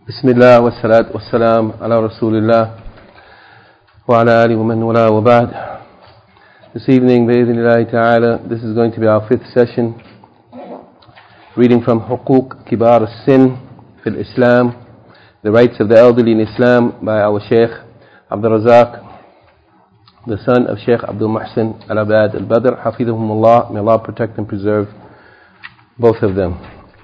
Bismillah wa salatu wa salam ala Rasulillah wa ala alihi wa man wala wa ba'd. This evening, bi'idhnillahi ta'ala, this is going to be our fifth session, reading from Huquq Kibar al-Sin fil Islam, the rights of the elderly in Islam, by our Shaykh Abdul Razak, the son of Shaykh Abdul Muhsin al-Abad al-Badr, hafidhahumullah. May Allah protect and preserve both of them.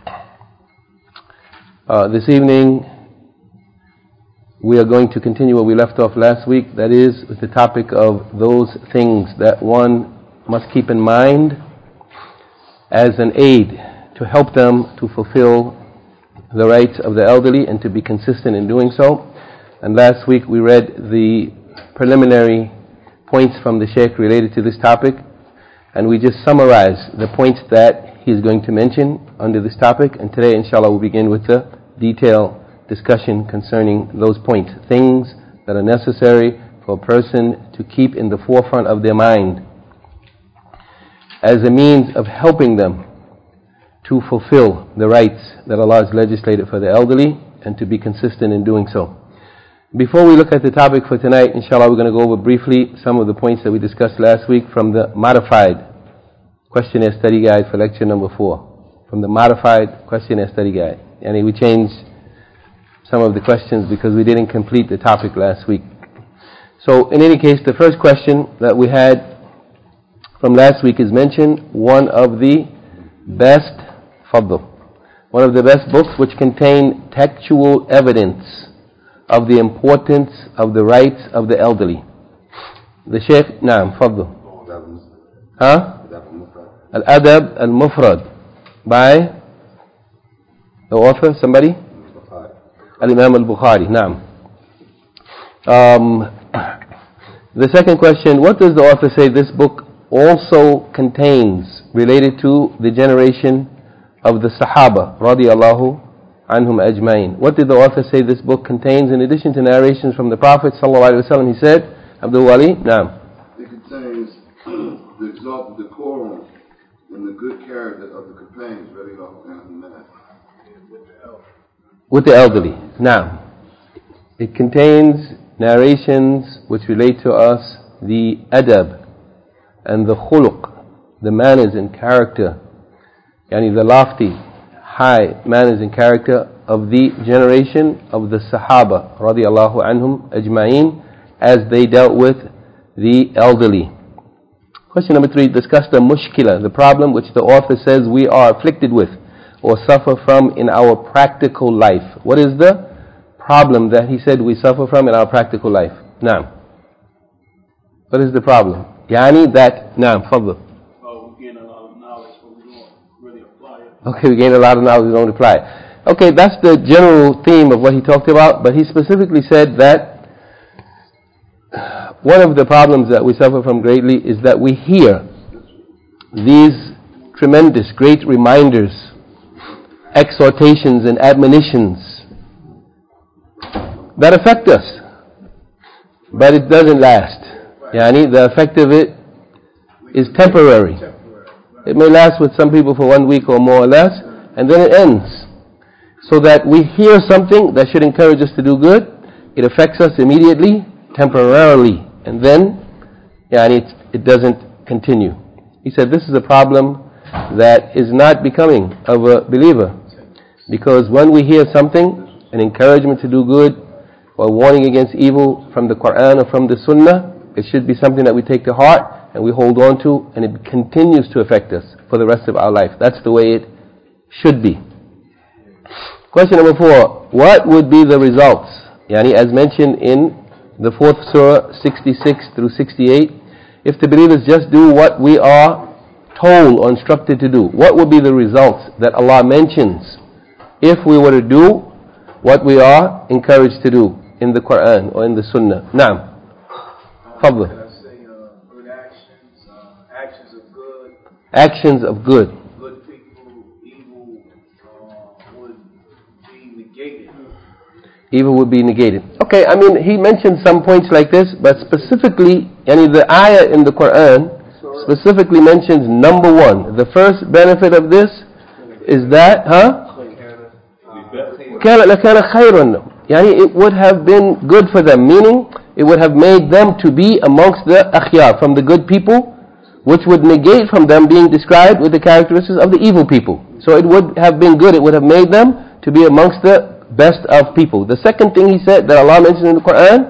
This evening, we are going to continue where we left off last week. That is, with the topic of those things that one must keep in mind as an aid to help them to fulfill the rights of the elderly and to be consistent in doing so. And last week we read the preliminary points from the Shaykh related to this topic, and we just summarized the points that he is going to mention under this topic. And today, inshallah, we'll begin with the detailed discussion concerning those points, things that are necessary for a person to keep in the forefront of their mind as a means of helping them to fulfill the rights that Allah has legislated for the elderly and to be consistent in doing so. Before we look at the topic for tonight, inshallah, we're going to go over briefly some of the points that we discussed last week from the modified questionnaire study guide for lecture number 4. From the modified questionnaire study guide. And we changed some of the questions because we didn't complete the topic last week. So in any case, the first question that we had from last week is mentioned one of the best one of the best books which contain textual evidence of the importance of the rights of the elderly. The Shaykh, naam, Fadl. Al-Adab al-Mufrad by the author, somebody? Al-Imam al-Bukhari, naam. The second question, what does the author say this book also contains related to the generation of the Sahaba, radiyallahu anhum ajma'in? What did the author say this book contains in addition to narrations from the Prophet sallallahu alaihi wasallam? He said, Abdul Wali, naam. It contains the exalted decorum and the good character of the companions, radiyallahu anhum. With the elderly. Now, it contains narrations which relate to us the adab and the khuluq, the manners and character, yani the lofty, high manners and character of the generation of the Sahaba, radiyallahu anhum ajma'in, as they dealt with the elderly. Question number 3, discuss the mushkila, the problem which the author says we are afflicted with or suffer from in our practical life. What is the problem that he said we suffer from in our practical life? Naam. What is the problem? Yani that, naam, fadl. We gain a lot of knowledge, but we don't really apply it. Okay, we gain a lot of knowledge, we don't apply it. Okay, that's the general theme of what he talked about, but he specifically said that one of the problems that we suffer from greatly is that we hear these tremendous, great reminders, exhortations and admonitions that affect us, but it doesn't last. Yani, the effect of it is temporary. It may last with some people for 1 week or more or less, and then it ends. So that we hear something that should encourage us to do good, it affects us immediately, temporarily, and then yani, it doesn't continue. He said this is a problem that is not becoming of a believer. Because when we hear something, an encouragement to do good or warning against evil from the Quran or from the Sunnah, it should be something that we take to heart and we hold on to, and it continues to affect us for the rest of our life. That's the way it should be. Question number 4, what would be the results? Yani, as mentioned in the 4th surah, 66 through 68, if the believers just do what we are told or instructed to do, what would be the results that Allah mentions if we were to do what we are encouraged to do in the Quran or in the Sunnah? Naam. Fadl. Can I say good actions, actions of good? Actions of good. Good people, evil would be negated. Evil would be negated. Okay, I mean, he mentioned some points like this, but specifically, the ayah in the Quran specifically mentions number 1. The first benefit of this is that, لَكَانَ خَيْرًا. It would have been good for them, meaning it would have made them to be amongst the akhyar, from the good people, which would negate from them being described with the characteristics of the evil people. So it would have been good, it would have made them to be amongst the best of people. The second thing he said that Allah mentioned in the Quran,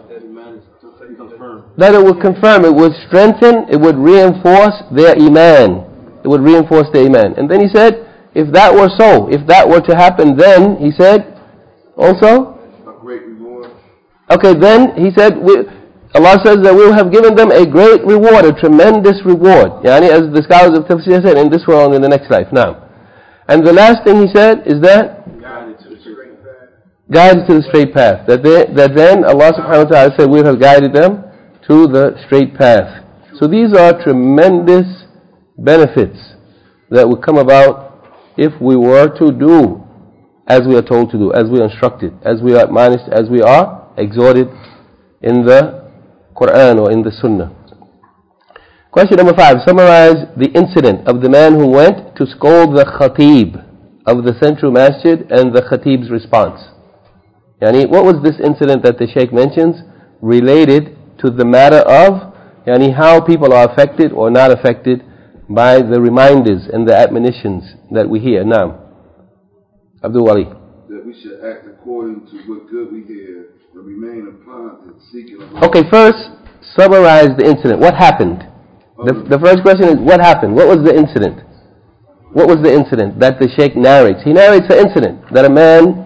that it would confirm, it would strengthen, it would reinforce their iman. It would reinforce their iman. And then he said, if that were so, if that were to happen, then, he said, also, a great reward. Okay, then he said, Allah says that we will have given them a great reward, a tremendous reward. As the scholars of Tafsir said, in this world and in the next life. Now, and the last thing he said is that guided to the straight path. That then Allah subhanahu wa ta'ala said, we have guided them to the straight path. So these are tremendous benefits that would come about if we were to do as we are told to do, as we are instructed, as we are admonished, as we are exhorted in the Quran or in the Sunnah. Question number 5. Summarize the incident of the man who went to scold the khatib of the central masjid and the khatib's response. What was this incident that the Shaykh mentions related to the matter of how people are affected or not affected by the reminders and the admonitions that we hear now? Abdul Wali. That we should act according to what good we hear and remain upon it, seeking Allah. Okay, first, summarize the incident. What happened? The first question is, what happened? What was the incident? What was the incident that the Shaykh narrates? He narrates the incident that a man,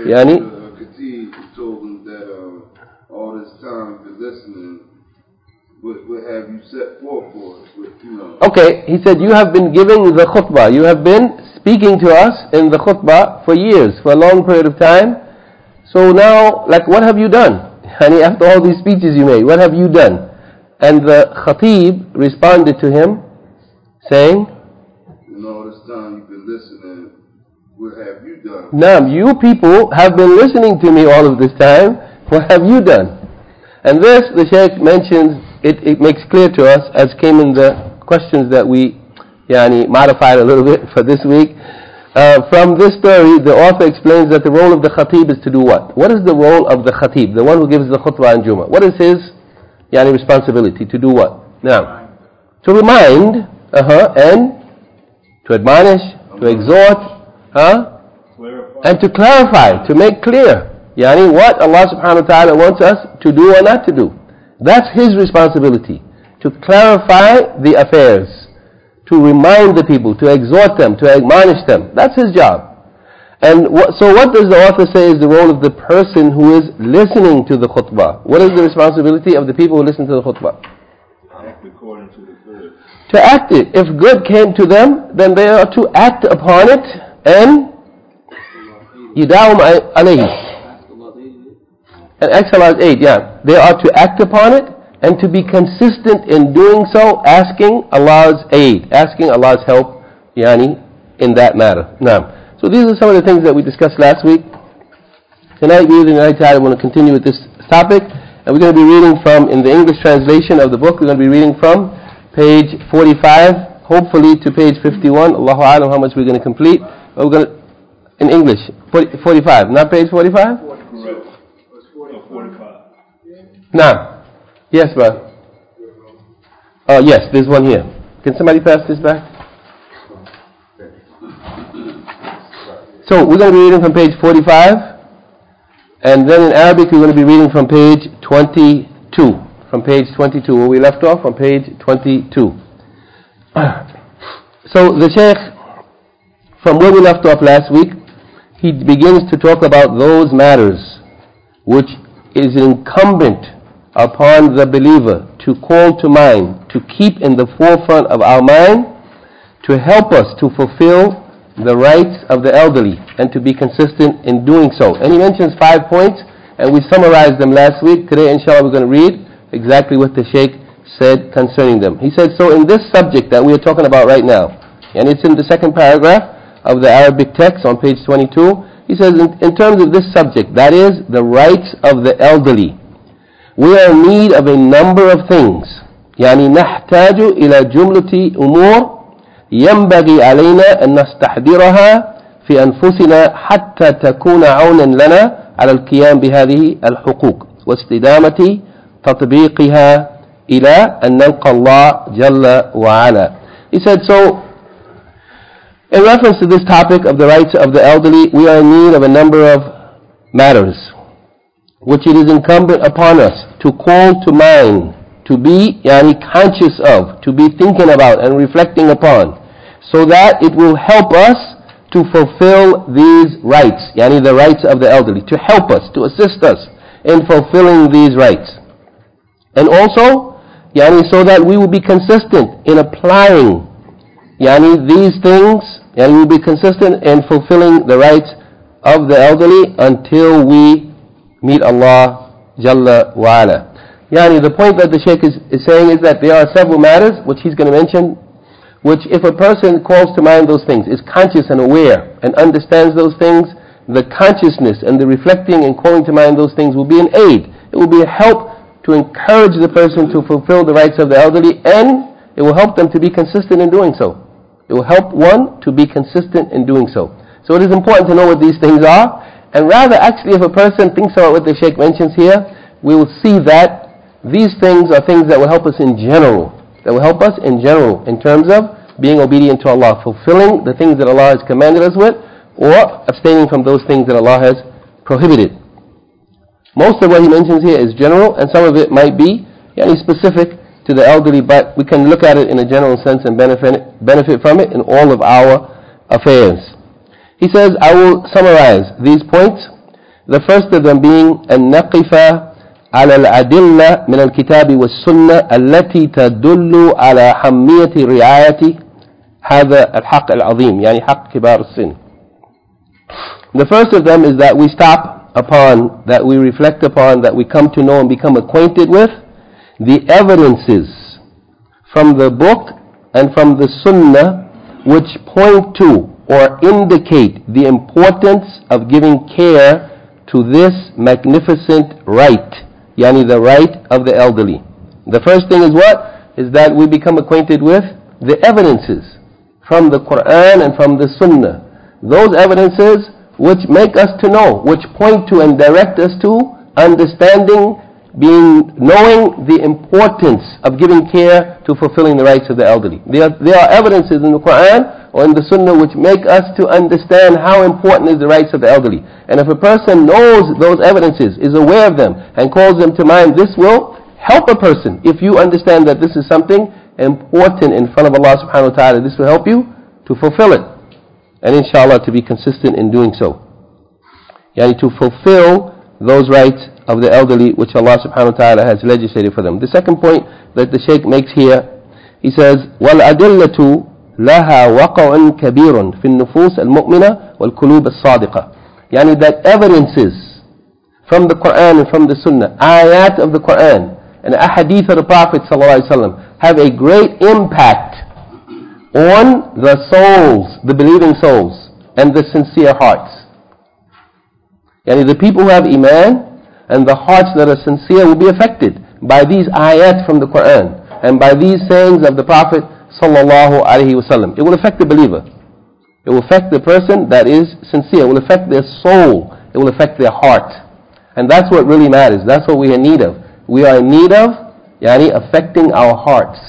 Khatib told him that all this time you've been listening, what have you set forth for us? Okay, he said, you have been giving the khutbah. You have been speaking to us in the khutbah for years, for a long period of time. So now, what have you done? After all these speeches you made, what have you done? And the khatib responded to him, saying, all this time you've been listening, what have you done? Naam, you people have been listening to me all of this time. What have you done? And this, the Shaykh mentions, it makes clear to us, as came in the questions that we modified a little bit for this week. From this story, the author explains that the role of the khatib is to do what? What is the role of the khatib, the one who gives the khutbah in Jummah? What is his responsibility? To do what? Now, to remind, and to admonish, to exhort, and to clarify, to make clear, what Allah subhanahu wa ta'ala wants us to do or not to do. That's his responsibility, to clarify the affairs, to remind the people, to exhort them, to admonish them. That's his job. And so what does the author say is the role of the person who is listening to the khutbah? What is the responsibility of the people who listen to the khutbah? Act according to the good. To act it. If good came to them, then they are to act upon it and yudawum alayhi. And ask Allah's aid, They are to act upon it and to be consistent in doing so, asking Allah's aid, asking Allah's help, in that matter. Now, so these are some of the things that we discussed last week. Tonight, I want to continue with this topic, and we're going to be reading from, in the English translation of the book, we're going to be reading from page 45, hopefully to page 51. Allahu A'lam how much we're going to complete. But we're going to, in English, 45, not page 45? Correct. 45. Now, yes, brother. Yes, there's one here. Can somebody pass this back? So we're going to be reading from page 45, and then in Arabic we're going to be reading from page 22. From page 22, where we left off, from page 22. So the Shaykh, from where we left off last week, he begins to talk about those matters which is incumbent upon the believer to call to mind, to keep in the forefront of our mind, to help us to fulfill the rights of the elderly and to be consistent in doing so. And he mentions 5 points, and we summarized them last week. Today, inshallah, we're going to read exactly what the Shaykh said concerning them. He said, so in this subject that we are talking about right now, and it's in the second paragraph of the Arabic text on page 22, he says, in terms of this subject, that is, the rights of the elderly, we are in need of a number of things. يعني نحتاج إلى جملة أمور ينبغي علينا أن نستحضرها في أنفسنا حتى تكون عونا لنا على القيام بهذه الحقوق واستدامة تطبيقها إلى أن نلقى الله جل وعلا. He said, so in reference to this topic of the rights of the elderly, we are in need of a number of matters which it is incumbent upon us to call to mind, to be conscious of, to be thinking about and reflecting upon, so that it will help us to fulfill these rights, the rights of the elderly, to help us, to assist us in fulfilling these rights. And also, so that we will be consistent in applying these things, and we will be consistent in fulfilling the rights of the elderly until we meet Allah Jalla wa Ala. The point that the Shaykh is saying is that there are several matters which he's going to mention, which if a person calls to mind those things, is conscious and aware and understands those things, the consciousness and the reflecting and calling to mind those things will be an aid. It will be a help to encourage the person to fulfill the rights of the elderly, and it will help them to be consistent in doing so. It will help one to be consistent in doing so. So it is important to know what these things are, and rather actually if a person thinks about what the Shaykh mentions here, we will see that these things are things that will help us in general. That will help us in general in terms of being obedient to Allah, fulfilling the things that Allah has commanded us with, or abstaining from those things that Allah has prohibited. Most of what he mentions here is general, and some of it might be specific to the elderly, but we can look at it in a general sense and benefit from it in all of our affairs. He says, I will summarize these points. The first of them being أن نقف على الأدلة من الكتاب والسنة التي تدل على أهمية رعاية هذا الحق العظيم، حق كبار السن. The first of them is that we stop upon, that we reflect upon, that we come to know and become acquainted with the evidences from the book and from the sunnah which point to or indicate the importance of giving care to this magnificent right, the right of the elderly. The first thing is what? Is that we become acquainted with the evidences from the Quran and from the sunnah. Those evidences which make us to know, which point to and direct us to understanding, knowing the importance of giving care to fulfilling the rights of the elderly. There are evidences in the Quran or in the Sunnah which make us to understand how important is the rights of the elderly. And if a person knows those evidences, is aware of them, and calls them to mind, this will help a person. If you understand that this is something important in front of Allah subhanahu wa ta'ala, this will help you to fulfill it. And inshallah to be consistent in doing so. To fulfill those rights of the elderly which Allah subhanahu wa ta'ala has legislated for them. The second point that the Shaykh makes here, he says, وَالْأَدِلَّةُ لَهَا وَقَعٌ كَبِيرٌ فِي النُّفُوسِ الْمُؤْمِنَةِ وَالْقُلُوبِ الصَّادِقَةِ. That evidences from the Quran and from the Sunnah, ayat of the Quran and ahadith of the Prophet ﷺ have a great impact on the souls, the believing souls, and the sincere hearts. The people who have iman and the hearts that are sincere will be affected by these ayat from the Quran and by these sayings of the Prophet sallallahu alaihi wasallam. It will affect the believer. It will affect the person that is sincere. It will affect their soul. It will affect their heart. And that's what really matters. That's what we are in need of. We are in need of affecting our hearts.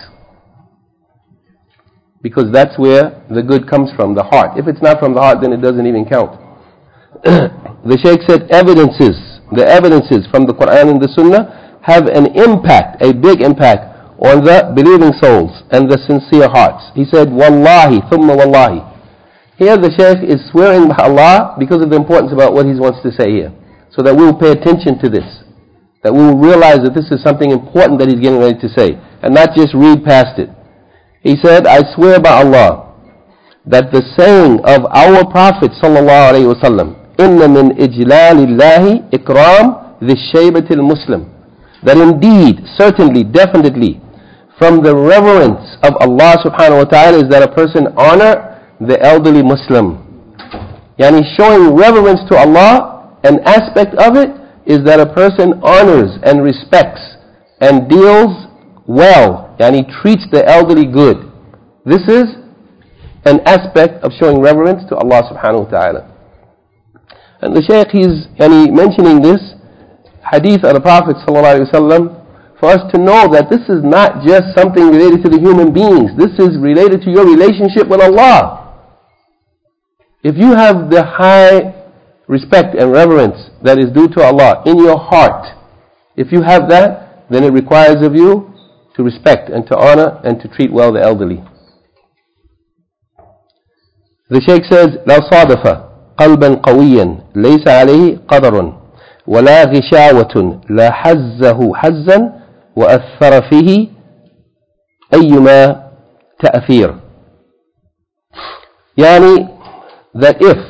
Because that's where the good comes from, the heart. If it's not from the heart, then it doesn't even count. The Shaykh said the evidences from the Quran and the Sunnah have an impact, a big impact on the believing souls and the sincere hearts. He said, Wallahi, thumma wallahi. Here the Shaykh is swearing by Allah because of the importance about what he wants to say here. So that we will pay attention to this. That we will realize that this is something important that he's getting ready to say. And not just read past it. He said, I swear by Allah that the saying of our Prophet sallallahu alaihi wasallam, inna min ijlalillahi ikram dhishaybatil muslim, that indeed, certainly, definitely, from the reverence of Allah subhanahu wa ta'ala is that a person honor the elderly Muslim. Showing reverence to Allah, an aspect of it is that a person honors and respects and deals well, treats the elderly good. This is an aspect of showing reverence to Allah subhanahu wa ta'ala. And the Shaykh is mentioning this hadith of the Prophet sallallahu alaihi wasallam for us to know that this is not just something related to the human beings. This is related to your relationship with Allah. If you have the high respect and reverence that is due to Allah in your heart, if you have that, then it requires of you to respect and to honor and to treat well the elderly. The Shaykh says, لو صادف قلبا قويا ليس عليه قدر ولا غشاوة لا حزه حزا وأثر فيه أيما تأثير. That if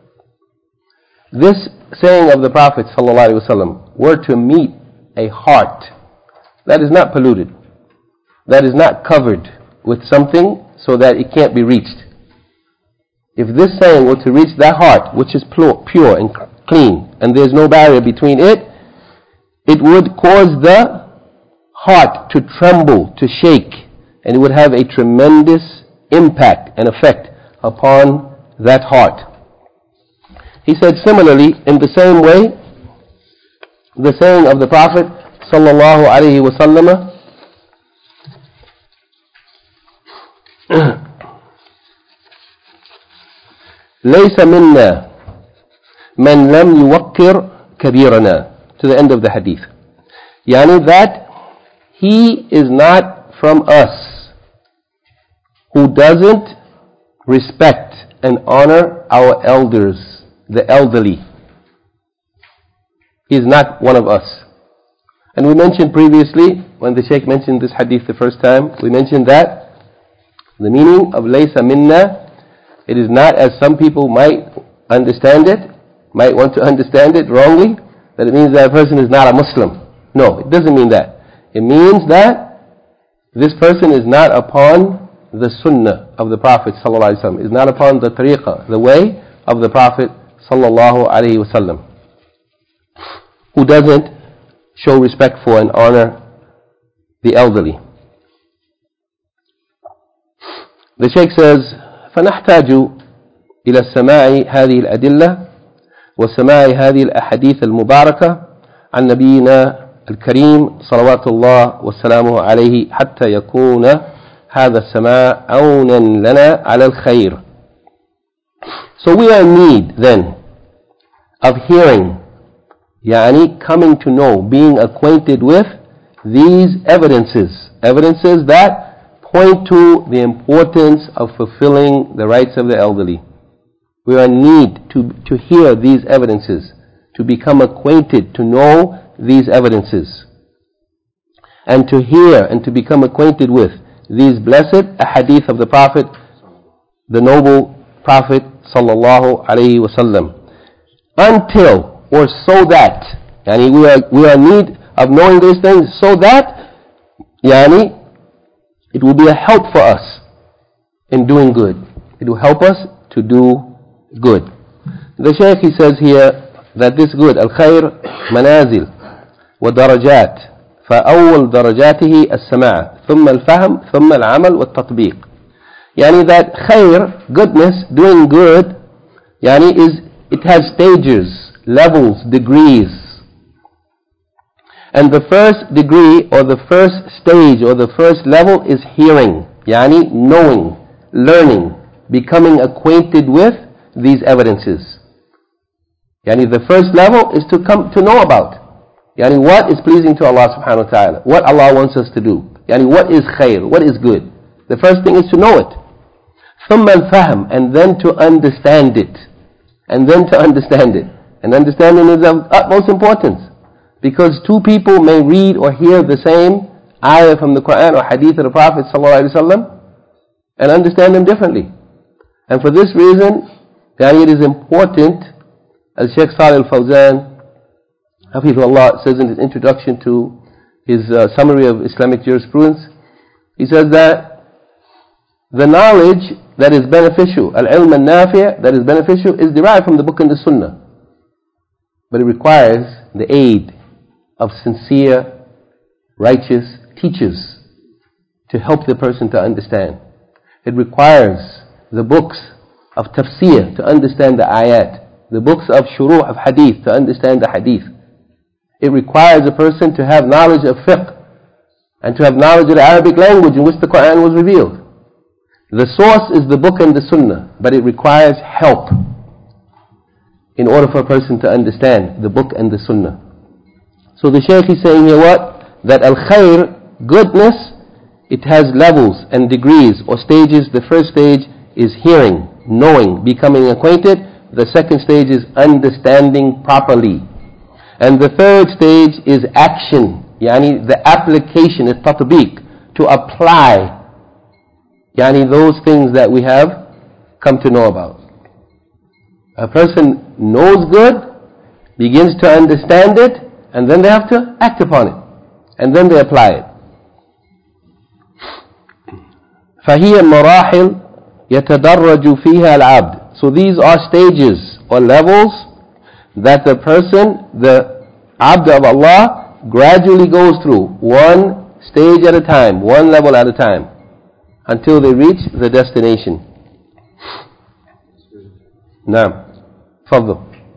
this saying of the Prophet ﷺ were to meet a heart that is not polluted, that is not covered with something so that it can't be reached, if this saying were to reach that heart which is pure and clean and there's no barrier between it, it would cause the heart to tremble, to shake, and it would have a tremendous impact and effect upon that heart. He said similarly, in the same way, the saying of the Prophet sallallahu alaihi wasallam, ليس منا من لم يوقر كبيرنا, to the end of the hadith. That he is not from us who doesn't respect and honor our elders, the elderly. He is not one of us. And we mentioned previously, when the Shaykh mentioned this hadith the first time, we mentioned that the meaning of laysa minna, it is not as some people might understand it, might want to understand it wrongly, that it means that a person is not a Muslim. No, it doesn't mean that. It means that this person is not upon the sunnah of the Prophet ﷺ, is not upon the tariqah, the way of the Prophet ﷺ, who doesn't show respect for and honor the elderly. The Shaykh says, فنحتاج إلى السماع هذه الأدلة وسماع هذه الأحاديث المباركة عن نبينا الكريم صلوات الله وسلامه عليه حتى يكون هذا السماع عونا لنا على الخير. So we are in need then of hearing, coming to know, being acquainted with these evidences that point to the importance of fulfilling the rights of the elderly. We are in need to hear these evidences, to become acquainted, to know these evidences, and to hear and to become acquainted with these blessed ahadith of the Prophet, the noble Prophet sallallahu alaihi wasallam, until, or so that, we are in need of knowing these things so that, it will be a help for us in doing good. It will help us to do good. The Shaykh, he says here that this good, al-khair manazil wa darajat, فأول درجاته السماع ثم الفهم ثم العمل والتطبيق. That khair, goodness, doing good, it has stages, levels, degrees. And the first degree or the first stage or the first level is hearing, knowing, learning, becoming acquainted with these evidences. The first level is to come to know about. What is pleasing to Allah subhanahu wa ta'ala, what Allah wants us to do. What is khair, what is good. The first thing is to know it. ثم الفهم, and then to understand it. And understanding is of utmost importance. Because two people may read or hear the same ayah from the Quran or hadith of the Prophet ﷺ and understand them differently. And for this reason, it is important, as Shaykh Salih al-Fawzan, Hafizullah, says in his introduction to his summary of Islamic jurisprudence, he says that the knowledge that is beneficial, al-ilm al-nafi', that is beneficial, is derived from the book and the sunnah. But it requires the aid of sincere, righteous teachers to help the person to understand. It requires the books of tafsir to understand the ayat, the books of shuruh of hadith to understand the hadith. It requires a person to have knowledge of fiqh and to have knowledge of the Arabic language in which the Quran was revealed. The source is the book and the sunnah, but it requires help in order for a person to understand the book and the sunnah. So the Shaykh is saying here what? That al-khair, goodness, it has levels and degrees or stages. The first stage is hearing, knowing, becoming acquainted. The second stage is understanding properly. And the third stage is action, yani the application, tatbiq, to apply, yani those things that we have come to know about. A person knows good, begins to understand it, and then they have to act upon it. And then they apply it. فَهِيَ مَرَاحِلْ يَتَدَرَّجُ فِيهَا الْعَبْدِ. So these are stages or levels that the person, the abd of Allah, gradually goes through, one stage at a time, one level at a time, until they reach the destination. نعم تفضل.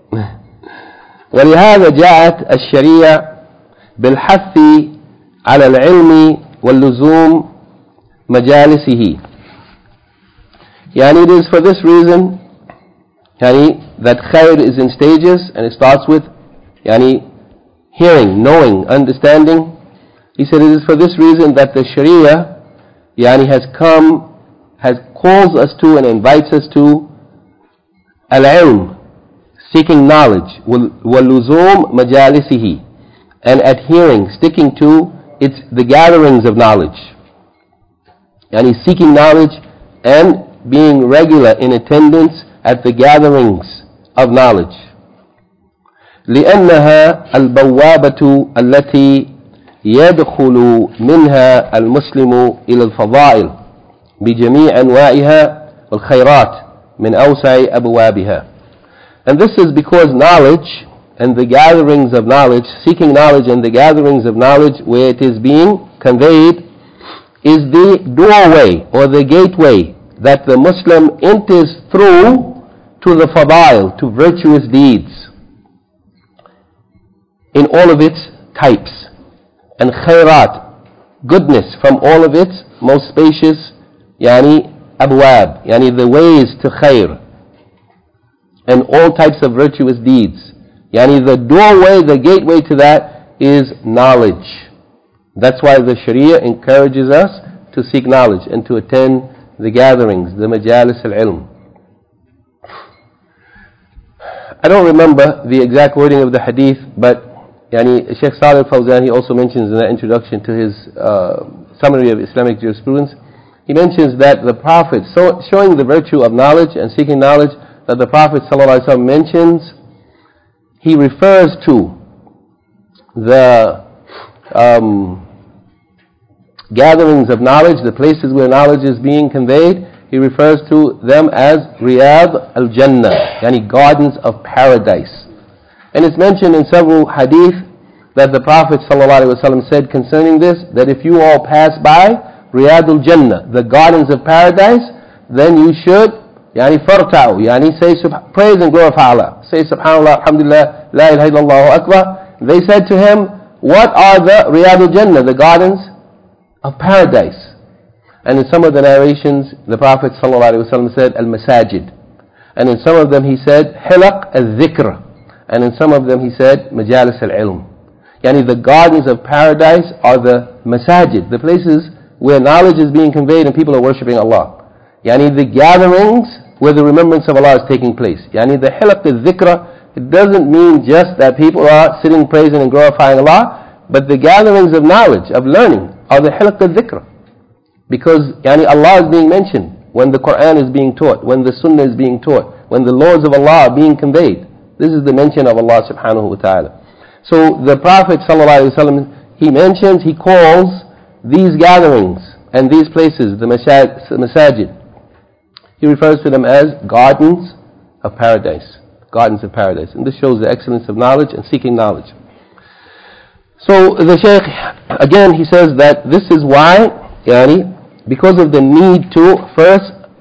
ولهذا جاءت الشريعة بالحث على العلم واللزوم مجالسه. يعني it is for this reason يعني that khair is in stages, and it starts with يعني hearing, knowing, understanding. He said it is for this reason that the Sharia yani has calls us to and invites us to al-ilm, seeking knowledge, wal-luzum majalisihi, and adhering, sticking to the gatherings of knowledge. Yani seeking knowledge and being regular in attendance at the gatherings of knowledge. لأنها البوابة التي يدخل منها المسلم إلى الفضائل بجميع أنواعها والخيرات من أوسع أبوابها. And this is because knowledge and the gatherings of knowledge, seeking knowledge and the gatherings of knowledge where it is being conveyed, is the doorway or the gateway that the Muslim enters through to the fadail, to virtuous deeds in all of its types, and khairat, goodness from all of its most spacious yani abwab, yani the ways to khair, and all types of virtuous deeds. Yani the doorway, the gateway to that is knowledge. That's why the Sharia encourages us to seek knowledge and to attend the gatherings, the majalis al-ilm. I don't remember the exact wording of the hadith, but yani Sheikh Salih al-Fawzan, he also mentions in the introduction to his summary of Islamic jurisprudence, he mentions that the Prophet, showing the virtue of knowledge and seeking knowledge, that the Prophet ﷺ mentions, he refers to the gatherings of knowledge, the places where knowledge is being conveyed, he refers to them as Riyadh al-Jannah, yani gardens of paradise. And it's mentioned in several hadith that the Prophet ﷺ said concerning this, that if you all pass by Riyadh al-Jannah, the gardens of paradise, then you should yani farta'u, yani say praise and glorify Allah. Say subhanallah, alhamdulillah, la ilaha illallah akbar. They said to him, what are the Riyadh al-Jannah, the gardens of paradise? And in some of the narrations, the Prophet ﷺ said al-masajid. And in some of them he said hilaq al-dhikr. And in some of them he said majalis al-ilm. Yani the gardens of paradise are the masajid, the places where knowledge is being conveyed and people are worshipping Allah. Yani the gatherings where the remembrance of Allah is taking place. Yani the hilaq al-dhikr, it doesn't mean just that people are sitting praising and glorifying Allah, but the gatherings of knowledge, of learning, are the hilaq al-dhikr. Because yani Allah is being mentioned when the Quran is being taught, when the Sunnah is being taught, when the laws of Allah are being conveyed. This is the mention of Allah subhanahu wa ta'ala. So the Prophet ﷺ, he mentions, he calls these gatherings and these places, the masajid, he refers to them as gardens of paradise. Gardens of paradise. And this shows the excellence of knowledge and seeking knowledge. So the Shaykh, again he says that this is why, yani, because of the need to first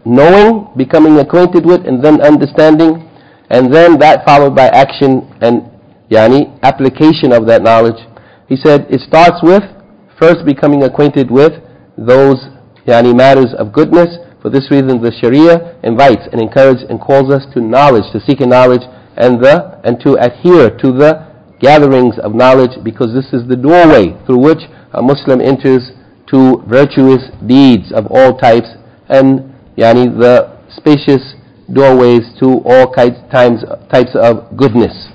knowing, becoming acquainted with, and then understanding, and then that followed by action and application of that knowledge. He said it starts with first becoming acquainted with those matters of goodness. For this reason the Sharia invites and encourages and calls us to knowledge, to seek knowledge, and to adhere to the gatherings of knowledge, because this is the doorway through which a Muslim enters to virtuous deeds of all types, and the spacious doorways to all types of goodness.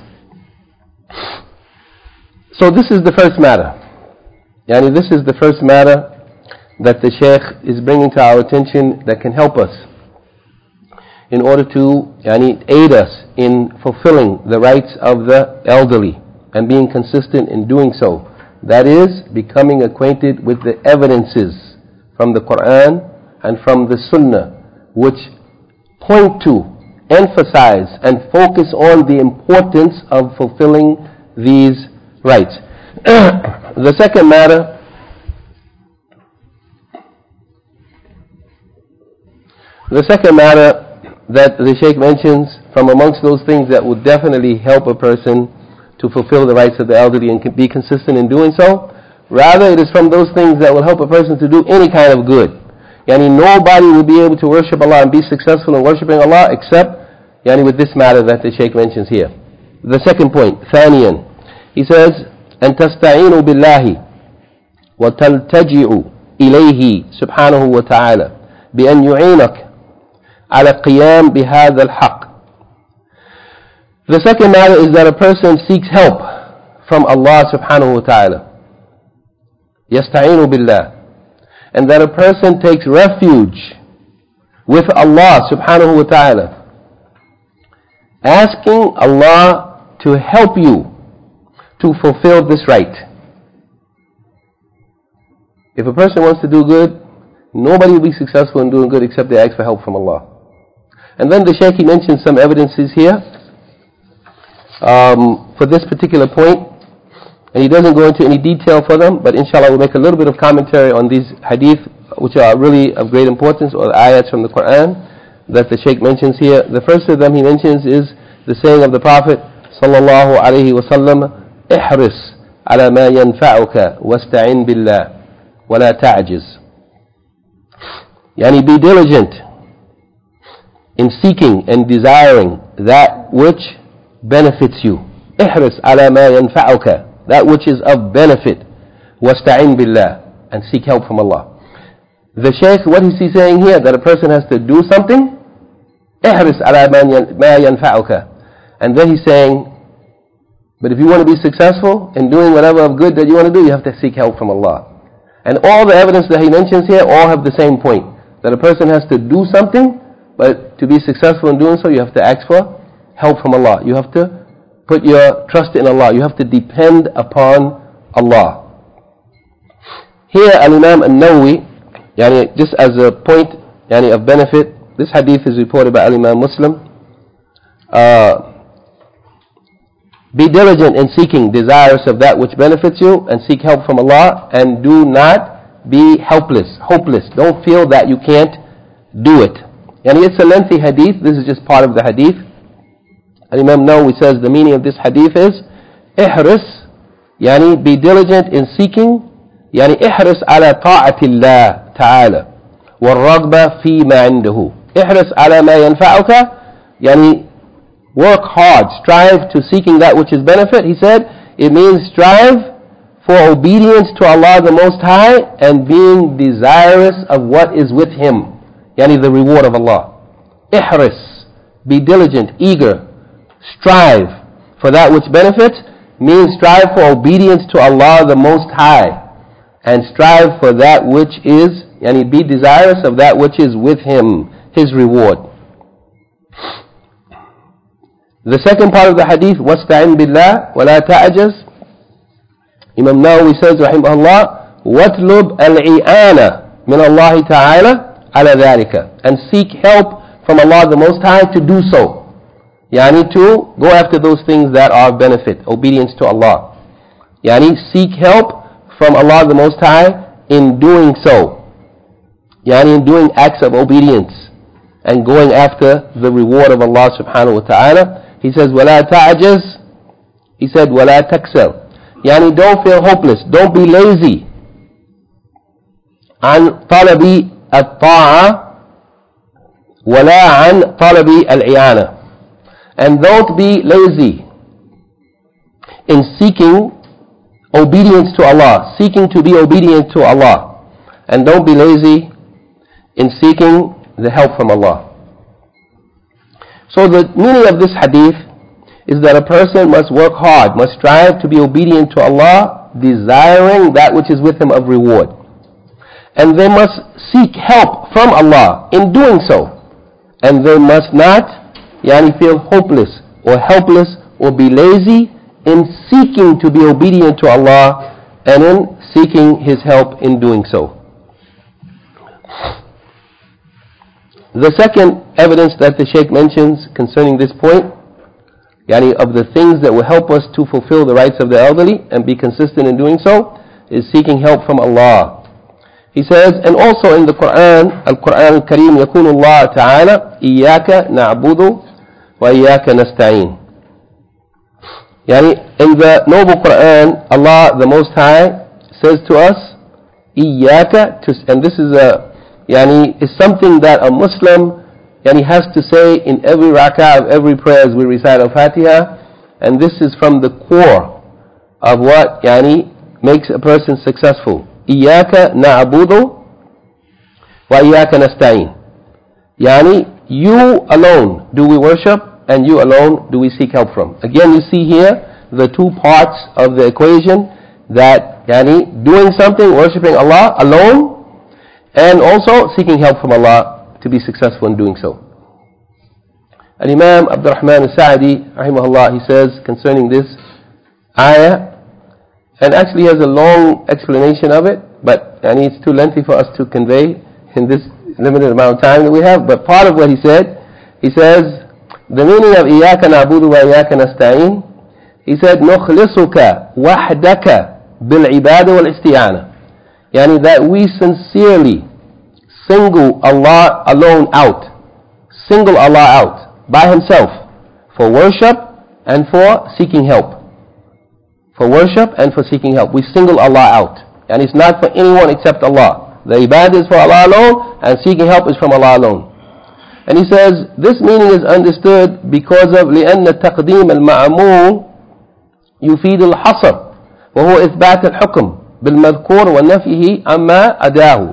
So this is the first matter. This is the first matter that the Shaykh is bringing to our attention that can help us in order to aid us in fulfilling the rights of the elderly and being consistent in doing so. That is, becoming acquainted with the evidences from the Quran and from the Sunnah, which point to, emphasize, and focus on the importance of fulfilling these rights. The second matter that the Shaykh mentions, from amongst those things that would definitely help a person to fulfill the rights of the elderly and be consistent in doing so, rather it is from those things that will help a person to do any kind of good. Nobody will be able to worship Allah and be successful in worshipping Allah except with this matter that the Shaykh mentions here. The second point, ثانيا, he says, أن تستعينوا بالله وتلتجئوا إليه سبحانه وتعالى بأن يعينك على القيام بهذا الحق. The second matter is that a person seeks help from Allah subhanahu wa ta'ala. يستعين بالله. And that a person takes refuge with Allah subhanahu wa ta'ala, asking Allah to help you to fulfill this right. If a person wants to do good, nobody will be successful in doing good except they ask for help from Allah. And then the Shaykh, he mentions some evidences here for this particular point, and he doesn't go into any detail for them, but inshallah we'll make a little bit of commentary on these hadith which are really of great importance, or ayats from the Quran that the Shaykh mentions here. The first of them he mentions is the saying of the Prophet sallallahu alaihi wasallam, احرص على ما ينفعك واستعن بالله ولا تعجز. Be diligent in seeking and desiring that which benefits you. احرص على ما ينفعك, that which is of benefit. واستعن بالله, and seek help from Allah. The Shaykh, what is he saying here? That a person has to do something. احرص على ما ينفعك. And then he's saying, but if you want to be successful in doing whatever of good that you want to do, you have to seek help from Allah. And all the evidence that he mentions here all have the same point, that a person has to do something, but to be successful in doing so, you have to ask for help from Allah. You have to put your trust in Allah. You have to depend upon Allah. Here, Al-Imam An-Nawawi, just as a point of benefit, this hadith is reported by Al-Imam Muslim. Be diligent in seeking, desirous of that which benefits you, and seek help from Allah, and do not be hopeless. Don't feel that you can't do it. It's a lengthy hadith. This is just part of the hadith. And Imam Nawawi says the meaning of this hadith is ihris, be diligent in seeking, ihris ala ta'atillah ta'ala والرغبة فيما عنده. ihris ala ma yanfa'uka, work hard, strive to seeking that which is benefit. He said it means strive for obedience to Allah the Most High and being desirous of what is with Him, the reward of Allah. Ihris, be diligent, eager, strive for that which benefits, means strive for obedience to Allah the Most High, and strive for that which is, be desirous of that which is with Him, His reward. The second part of the hadith, وَاسْتَعِنْ بِاللَّهِ وَلَا تَعْجَزْ. Imam Nawawi says, rahimahullah, وَاطْلُبْ الْعِئَانَ مِنَ اللَّهِ تَعَالَى عَلَى ذَلِكَ, and seek help from Allah the Most High to do so. To go after those things that are of benefit, obedience to Allah. Seek help from Allah the Most High in doing so. In doing acts of obedience. and going after the reward of Allah subhanahu wa ta'ala. He says, وَلَا تَعْجَزْ. He said, وَلَا تَكْسَلْ. Yani don't feel hopeless, don't be lazy. عن طلب الطاعة ولا عن طلب الإعانة. And don't be lazy in seeking obedience to Allah, seeking to be obedient to Allah. And don't be lazy in seeking the help from Allah. So the meaning of this hadith is that a person must work hard, must strive to be obedient to Allah, desiring that which is with him of reward. And they must seek help from Allah in doing so. And they must not feel hopeless or helpless or be lazy in seeking to be obedient to Allah and in seeking His help in doing so. The second evidence that the Shaykh mentions concerning this point, of the things that will help us to fulfill the rights of the elderly and be consistent in doing so, is seeking help from Allah. He says, and also in the Quran, Al-Quran Al-Kareem, يقول الله تعالى إياك نعبد وإياك نستعين. In the noble Quran, Allah the Most High says to us, إياك, and this is is something that a Muslim has to say in every rak'ah of every prayer as we recite Al-Fatiha, and this is from the core of what makes a person successful. إياك نعبد وإياك نستعين. You alone do we worship, and you alone do we seek help from. Again, you see here the two parts of the equation, that doing something, worshipping Allah alone, and also seeking help from Allah to be successful in doing so. And Imam Abdul Rahman al-Sa'di, rahimahullah, he says concerning this ayah, and actually has a long explanation of it, but it's too lengthy for us to convey in this limited amount of time that we have. But part of what he said, he says, the meaning of إِيَّاكَ نَعْبُدُ وَإِيَّاكَ نَسْتَعِينُ, he said, نُخْلِصُكَ وَحْدَكَ بِالْعِبَادِ وَالْإِسْتِعَانَةِ. That we sincerely single Allah alone out, single Allah out by Himself for worship and for seeking help. For worship and for seeking help. We single Allah out. And it's not for anyone except Allah. The ibadah is for Allah alone, and seeking help is from Allah alone. And he says, this meaning is understood because of لأن التقديم المعمول يفيد الحصر وهو إثبات الحكم بالمذكور ونفيه أما أداه.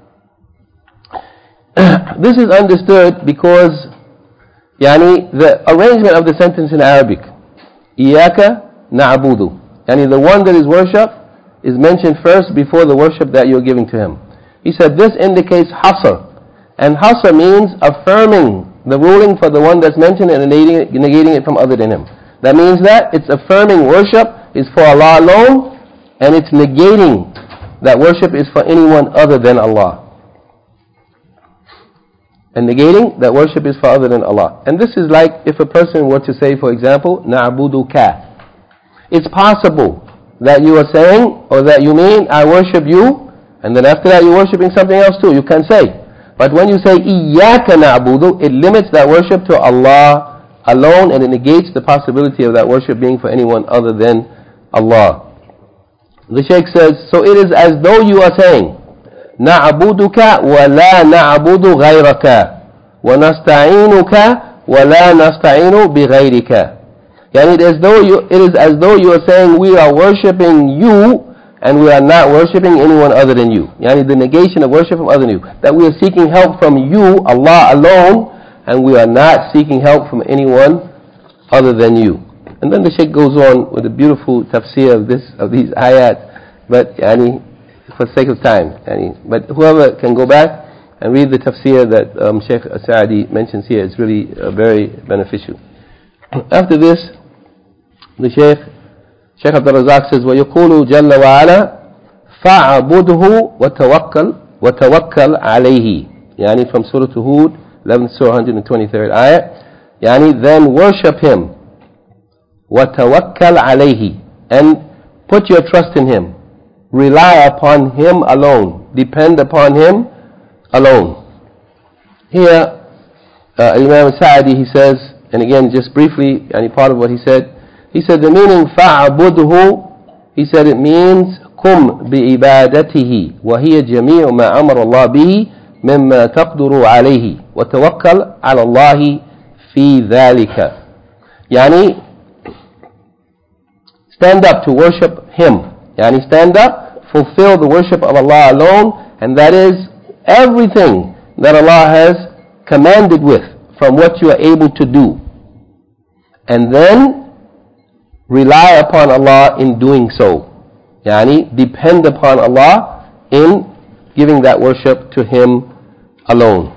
This is understood because the arrangement of the sentence in Arabic, إياك نعبد, the one that is worship is mentioned first before the worship that you're giving to him. He said this indicates hasr, and hasr means affirming the ruling for the one that's mentioned and negating it from other than him. That means that it's affirming worship is for Allah alone, and it's negating that worship is for anyone other than Allah. And negating that worship is for other than Allah. And this is like if a person were to say, for example, na'buduka. It's possible that you are saying, or that you mean, I worship you, and then after that you're worshipping something else too. You can say. But when you say, إِيَّاكَ نَعْبُدُ, it limits that worship to Allah alone, and it negates the possibility of that worship being for anyone other than Allah. The Shaykh says, so it is as though you are saying, نَعْبُدُكَ وَلَا نَعْبُدُ غَيْرَكَ وَنَسْتَعِينُكَ وَلَا نَسْتَعِينُ بِغَيْرِكَ. It is as though you are saying we are worshipping you and we are not worshipping anyone other than you. The negation of worship from other than you. That we are seeking help from you, Allah alone, and we are not seeking help from anyone other than you. And then the Shaykh goes on with a beautiful tafsir of these ayat, but for the sake of time. But whoever can go back and read the tafsir that Shaykh Sa'di mentions here, it's really very beneficial. After this, the Shaykh Abdul Razak says, وَيَقُولُ جَلَّ وَعَلَى فَاعْبُدْهُ وَتَوَكَّلْ عَلَيْهِ. From Surah Hud, 11th Surah, 123rd ayah. Then worship Him. وَتَوَكَّلْ عَلَيْهِ. And put your trust in Him. Rely upon Him alone. Depend upon Him alone. Here, Imam Sa'adi, he says, and again just briefly, any part of what he said the meaning فَعْبُدْهُ, he said it means قُمْ بِعِبَادَتِهِ وَهِيَ جَمِيعُ مَا أَمَرَ اللَّهُ بِهِ مِمَّا تَقْدُرُ عَلَيْهِ وَتَوَكَّلْ عَلَى اللَّهِ فِي ذَلِكَ. Yani, stand up to worship Him. Yani, stand up, fulfill the worship of Allah alone, and that is everything that Allah has commanded with from what you are able to do. And then rely upon Allah in doing so. Yani, depend upon Allah in giving that worship to Him alone.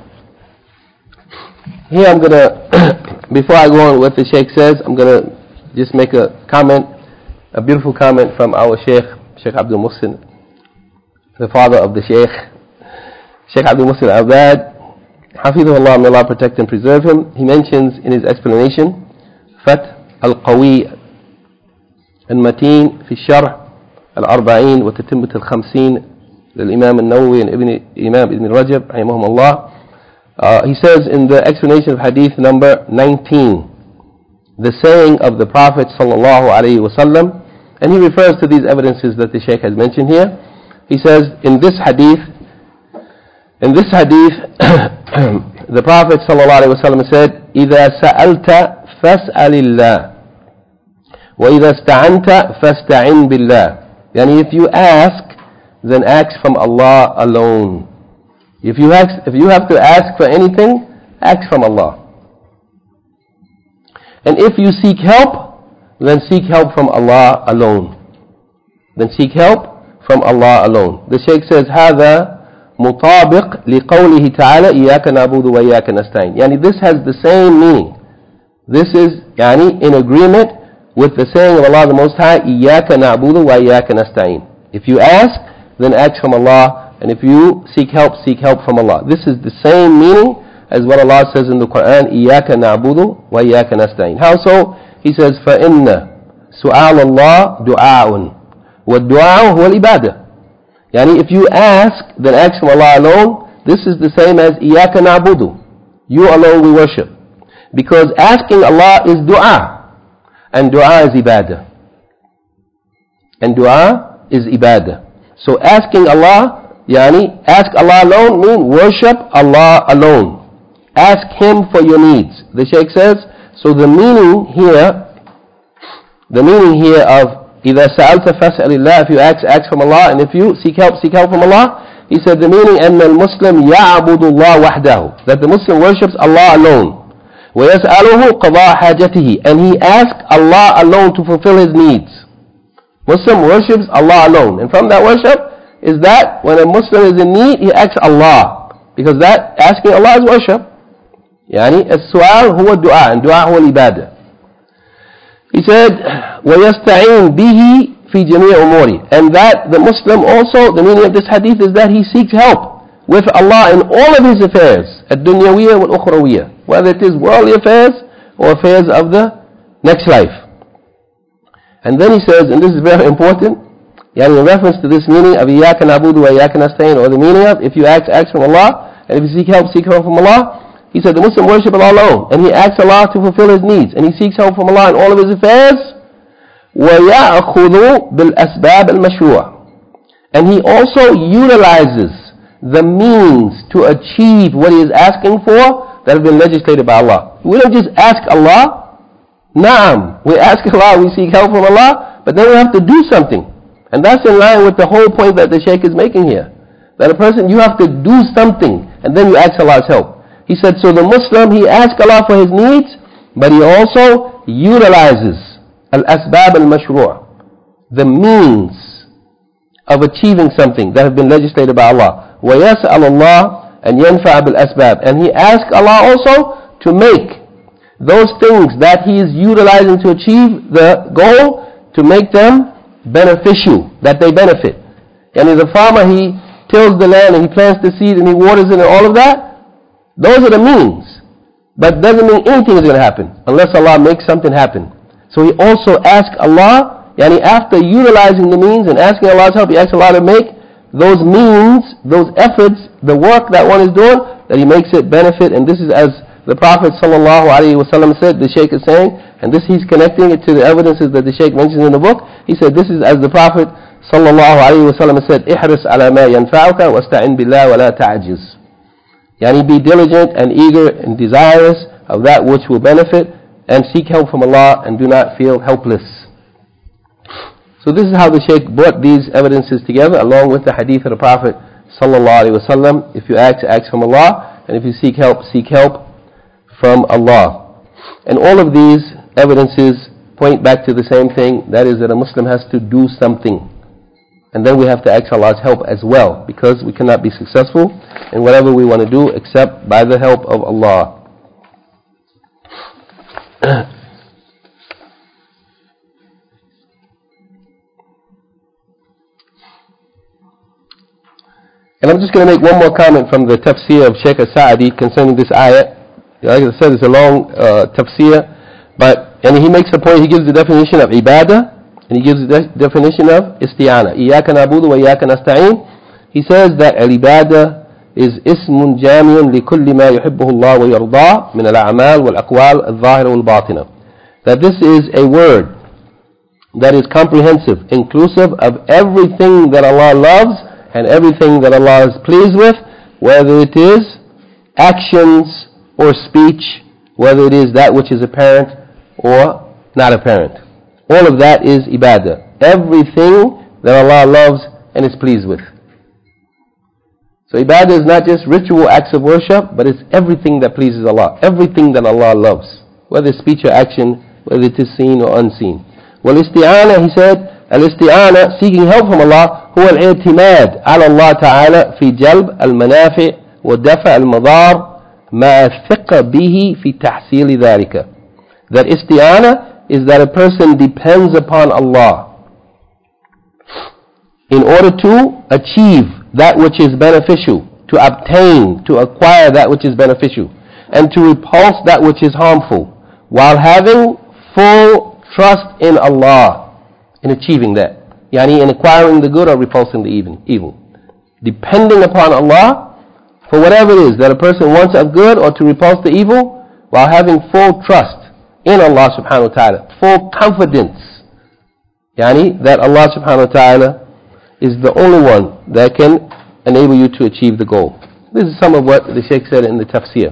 Here I'm going to, before I go on what the Shaykh says, I'm going to just make a comment, a beautiful comment from our Shaykh, Shaykh Abdul Muhsin, the father of the Shaykh, Shaykh Abdul Muhsin Abad, Hafidhullah, may Allah protect and preserve him. He mentions in his explanation, Fath al-Qawi al-Mateen fi Sharh al-Arba'in wa Tatimmat al-Khamseen للإمام النووي and Imam Ibn Rajab رحمهم الله. He says in the explanation of hadith number 19, the saying of the Prophet sallallahu alaihi wasallam, and he refers to these evidences that the Shaykh has mentioned here. He says in this hadith, the Prophet sallallahu alaihi wasallam said, إذا سألت فاسأل الله وإذا استعنت فاستعن بالله. Yani, if you ask, then ask from Allah alone. If you have to ask for anything, ask from Allah. And if you seek help, then seek help from Allah alone. Then seek help from Allah alone. The Shaykh says, هذا مطابق لقوله تعالى إياك نعبد وإياك نستعين. Yani, this has the same meaning. This is yani, in agreement with the saying of Allah the Most High, إياك نعبد وإياك نستعين. If you ask, then ask from Allah, and if you seek help from Allah. This is the same meaning as what Allah says in the Quran, إِيَّاكَ نَعْبُدُ وَإِيَّاكَ نَسْتَعِينُ. How so? He says, فَإِنَّ سُؤَالَ اللَّهِ دُعَاءٌ وَالدُّعَاءُ هُوَ الْإِبَادَةُ. Yani, if you ask, then ask from Allah alone. This is the same as إِيَّاكَ نَعْبُدُ. You alone we worship. Because asking Allah is dua, and dua is ibadah. And dua is ibadah. So asking Allah, yani, ask Allah alone means worship Allah alone. Ask Him for your needs. The Shaykh says, so the meaning here of إِذَا سَأَلْتَ فَاسْأَلِ اللَّهِ, if you ask from Allah, and if you seek help from Allah. He said the meaning, أَنَّ الْمُسْلِمْ يَعْبُدُ اللَّهِ وَحْدَهُ, that the Muslim worships Allah alone. وَيَسْأَلُهُ قَضَاءَ حَاجَتِهِ, and he asks Allah alone to fulfill his needs. Muslim worships Allah alone. And from that worship is that when a Muslim is in need, he asks Allah. Because that asking Allah is worship. Yani, as-su'al huwa du'a, and du'a huwa al-ibadah. He said, وَيَسْتَعِينُ بِهِ فِي جَمِيعِ أُمُورِ, and that the Muslim also, the meaning of this hadith is that he seeks help with Allah in all of his affairs, ad-dunyawiyya wal-ukhrawiyya, whether it is worldly affairs or affairs of the next life. And then he says, and this is very important, in reference to this meaning of إِيَّاكَ نَعْبُدُ وَإِيَّاكَ نَسْتَعِينُ, or the meaning of, if you ask from Allah, and if you seek help from Allah. He said the Muslim worships Allah alone, and he asks Allah to fulfill his needs, and he seeks help from Allah in all of his affairs. وَيَأْخُذُ بِالْأَسْبَابِ الْمَشْرُوعِ, and he also utilizes the means to achieve what he is asking for that have been legislated by Allah. We don't just ask Allah. Naam, we ask Allah, we seek help from Allah, but then we have to do something. And that's in line with the whole point that the Shaykh is making here. That a person, you have to do something, and then you ask Allah's help. He said, so the Muslim, he asks Allah for his needs, but he also utilizes al-asbab al-mashru', the means of achieving something that have been legislated by Allah. وَيَسْأَلُ اللَّهِ أَنْ يَنْفَعَ بِالْأَسْبَابِ, and he asks Allah also to make those things that he is utilizing to achieve the goal, to make them beneficial, that they benefit. And as a farmer, he tills the land and he plants the seed and he waters it and all of that. Those are the means. But doesn't mean anything is going to happen unless Allah makes something happen. So he also asks Allah, yani after utilizing the means and asking Allah's help, he asks Allah to make those means, those efforts, the work that one is doing, that he makes it benefit. And this is as the Prophet ﷺ said, the Shaykh is saying, and this he's connecting it to the evidences that the Shaykh mentions in the book. He said, this is as the Prophet ﷺ said, احرص على ما ينفعك واستعن بالله ولا تعجز. Yani be diligent and eager and desirous of that which will benefit, and seek help from Allah, and do not feel helpless. So this is how the Shaykh brought these evidences together, along with the hadith of the Prophet ﷺ. If you ask, ask from Allah, and if you seek help from Allah. And all of these evidences point back to the same thing, that is that a Muslim has to do something. And then we have to ask Allah's help as well, because we cannot be successful in whatever we want to do except by the help of Allah. And I'm just going to make one more comment from the tafsir of Shaykh As-Sa'di concerning this ayat. Like I said, it's a long tafsir, and he makes a point. He gives the definition of ibadah, and he gives the definition of isti'ana. Iyaka na'budu wa iyaka nasta'in. He says that al-ibadah is ismun jami'un li kulli ma yuhibbuhu Allah wa yardah min al-a'mal wal-aqwal al-zahira wal-batina. That this is a word that is comprehensive, inclusive of everything that Allah loves and everything that Allah is pleased with, whether it is actions or speech, whether it is that which is apparent or not apparent. All of that is ibadah. Everything that Allah loves and is pleased with. So ibadah is not just ritual acts of worship, but it's everything that pleases Allah. Everything that Allah loves. Whether it's speech or action, whether it is seen or unseen. Wal-isti'ana, he said, al-isti'ana, seeking help from Allah, هو الاعتماد على الله تعالى في جلب المنافع ودفع المضار مع الثقة به في تحصيل ذلك. That isti'ana is that a person depends upon Allah in order to achieve that which is beneficial, to obtain, to acquire that which is beneficial, and to repulse that which is harmful, while having full trust in Allah in achieving that. Yani in acquiring the good or repulsing the evil. Depending upon Allah for whatever it is that a person wants of good or to repulse the evil, while having full trust in Allah subhanahu wa ta'ala, full confidence, yani that Allah subhanahu wa ta'ala is the only one that can enable you to achieve the goal. This is some of what the Shaykh said in the tafsir.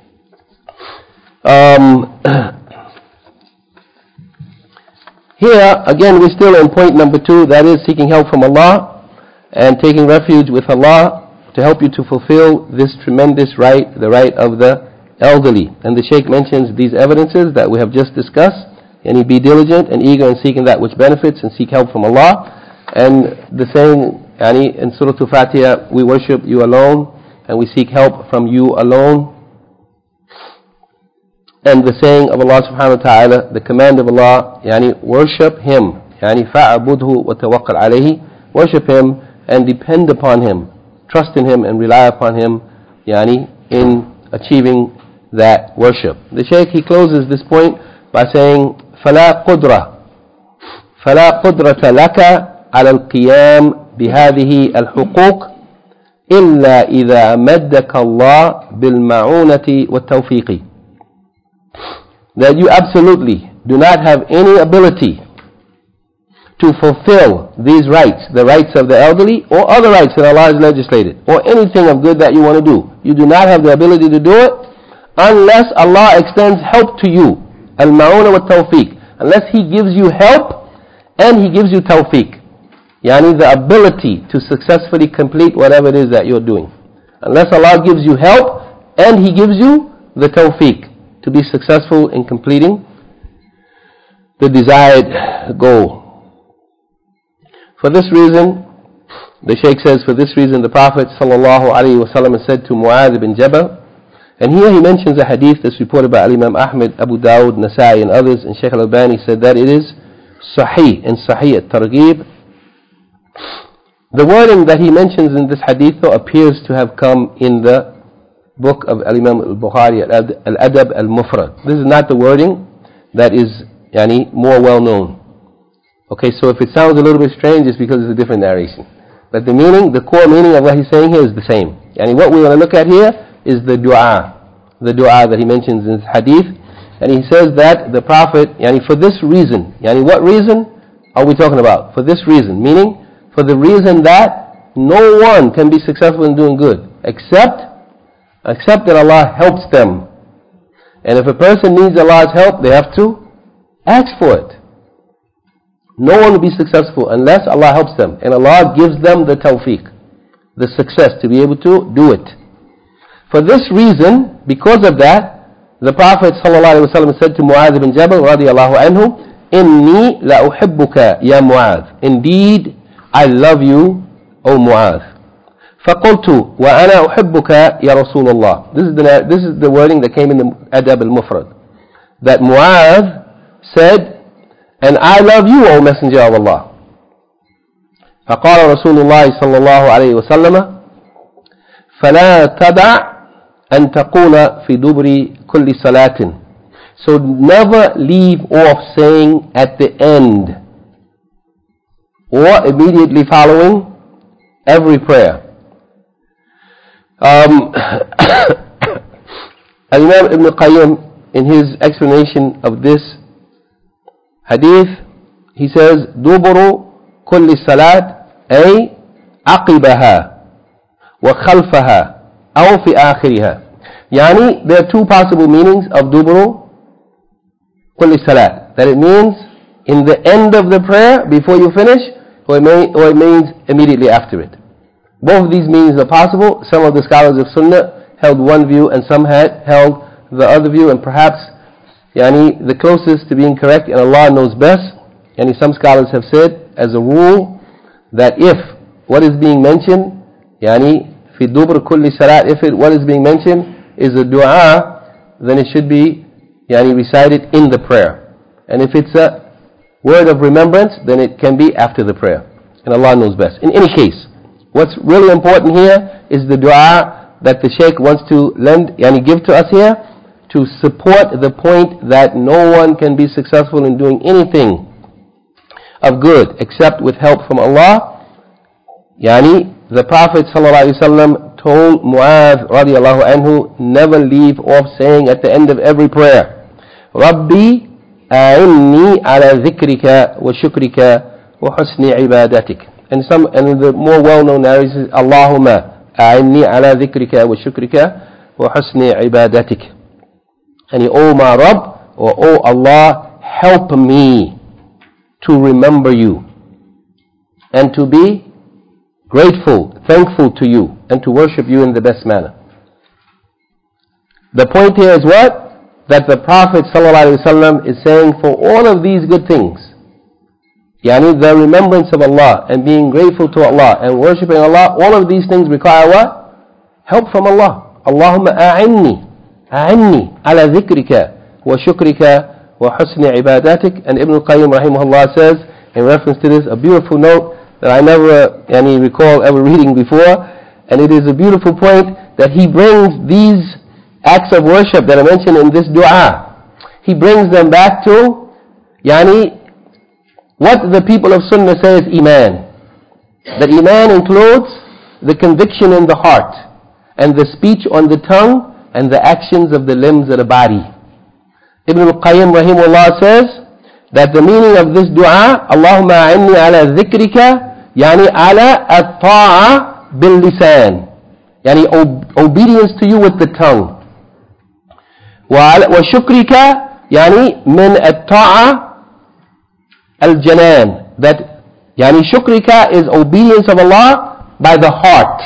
Here, again, we're still in point number 2, that is seeking help from Allah and taking refuge with Allah to help you to fulfill this tremendous right, the right of the elderly. And the Shaykh mentions these evidences that we have just discussed, and be diligent and eager in seeking that which benefits and seek help from Allah. And the saying in Surah Al-Fatiha, we worship you alone and we seek help from you alone. And the saying of Allah subhanahu wa ta'ala, the command of Allah, worship Him, فَأَعْبُدْهُ وَتَوَكَّلْ عَلَيْهِ, worship Him and depend upon Him, trust in Him and rely upon Him, in achieving that worship. The Shaykh, he closes this point by saying, فَلَا قُدْرَةَ لَكَ على القيام بهذه الحقوق إلا إذا مدك الله بالمعونة والتوفيق. That you absolutely do not have any ability to fulfill these rights, the rights of the elderly or other rights that Allah has legislated, or anything of good that you want to do. You do not have the ability to do it unless Allah extends help to you. Al-ma'una wa tawfiq. Unless He gives you help and He gives you tawfiq. The ability to successfully complete whatever it is that you're doing. Unless Allah gives you help and He gives you the tawfiq to be successful in completing the desired goal. For this reason, the Shaykh says, for this reason the Prophet ﷺ said to Mu'adh ibn Jabal, and here he mentions a hadith that's reported by Imam Ahmad, Abu Dawud, Nasai and others, and Shaykh al-Albani said that it is Sahih, in Sahih al-Targhib. The wording that he mentions in this hadith though appears to have come in the book of Imam al-Bukhari, Al-Adab al-Mufrad. This is not the wording that is more well known. Okay, so if it sounds a little bit strange, it's because it's a different narration. But the meaning, the core meaning of what he's saying here is the same. What we want to look at here is the dua the dua that he mentions in his hadith. And he says that the Prophet, for this reason, what reason are we talking about? For this reason, meaning for the reason that no one can be successful in doing good except that Allah helps them. And if a person needs Allah's help, they have to ask for it. No one will be successful unless Allah helps them. And Allah gives them the tawfiq, the success to be able to do it. For this reason, because of that, the Prophet ﷺ said to Mu'adh ibn Jabal radiyallahu anhu, Inni la uhibbuka ya Mu'adh. Indeed, I love you, O Mu'adh. فَقُلْتُ وَأَنَا أُحِبُّكَ يَا رَسُولَ اللَّهِ. This is the wording that came in the Adab al-Mufrad. That Mu'adh said, and I love you, O Messenger of Allah. فقال رسول الله صلى الله عليه وسلم فلا تدع أن تقول في دبر كل صلاة. So never leave off saying at the end or immediately following every prayer. Imam Ibn Qayyim, in his explanation of this hadith, he says دبر كل صلاة أي عقبها وخلفها أو في آخرها. There are two possible meanings of duburu kulli salat. That it means in the end of the prayer before you finish, or it means immediately after it. Both of these meanings are possible. Some of the scholars of Sunnah held one view and some had held the other view, and perhaps the closest to being correct, and Allah knows best. Some scholars have said as a rule that if what is being mentioned, fi dubr kulli salat, what is being mentioned is a dua, then it should be recited in the prayer. And if it's a word of remembrance, then it can be after the prayer. And Allah knows best. In any case, what's really important here is the dua that the Shaykh wants to give to us here to support the point that no one can be successful in doing anything of good except with help from Allah. The Prophet ﷺ told Mu'adh radiallahu anhu, never leave off saying at the end of every prayer, Rabbi a'inni ala dhikrika wa shukrika wa husni ibadatik. And the more well-known narration is, Allahumma a'inni ala dhikrika wa shukrika wa husni ibadatik. O my Rabb, or O Allah, help me to remember you and to be grateful, thankful to you, and to worship you in the best manner. The point here is what? That the Prophet ﷺ is saying for all of these good things, the remembrance of Allah and being grateful to Allah and worshipping Allah, all of these things require what? Help from Allah. Allahumma a'inni ala dhikrika wa shukrika wa husni ibadatik. And Ibn Qayyim rahimahullah says, in reference to this, a beautiful note that I never recall ever reading before, and it is a beautiful point that he brings these acts of worship that are mentioned in this dua, he brings them back to what the people of Sunnah say is Iman. That Iman includes the conviction in the heart and the speech on the tongue and the actions of the limbs of the body. Ibn Qayyim rahimahullah says that the meaning of this dua, Allahumma a'inni ala dhikrika, ala at-ta'a bil-lisan, obedience to you with the tongue. Wa shukrika, min at-ta'a al-janan, that shukrika is obedience of Allah by the heart.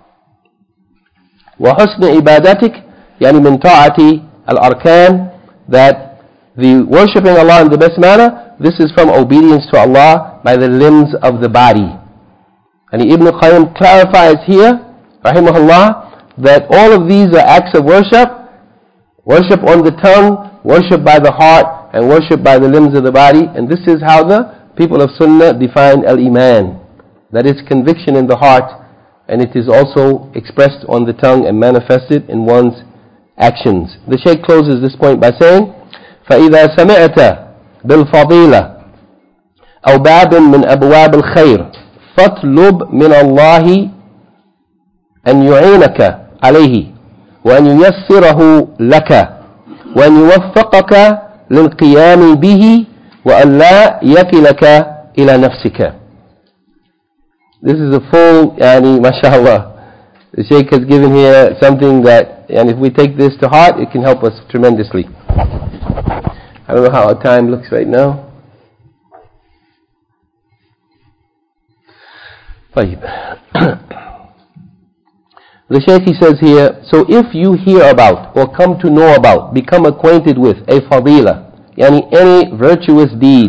Wa husni ibadatik, min ta'ati al-arkan, that the worshipping Allah in the best manner, this is from obedience to Allah by the limbs of the body. And Ibn Qayyim clarifies here, rahimahullah, that all of these are acts of worship. Worship on the tongue, worship by the heart, and worship by the limbs of the body. And this is how the people of Sunnah define al-Iman. That is conviction in the heart, and it is also expressed on the tongue and manifested in one's actions. The Shaykh closes this point by saying, فَإِذَا سَمِعْتَ بِالْفَضِيلَةِ أَوْ بَابٍ مِّنْ أَبْوَابِ الْخَيْرِ فَاطْلُبْ مِنَ اللَّهِ أَنْ يُعِينَكَ عَلَيْهِ وأن ييسره لك وأن يوفقك للقيام به وأن لا يكلك إلى نفسك. This is a full, mashallah. The Shaykh has given here something that, and if we take this to heart, it can help us tremendously. I don't know how our time looks right now. طيب. The Shaykh, he says here, so if you hear about or come to know about, become acquainted with a fadila, any virtuous deed,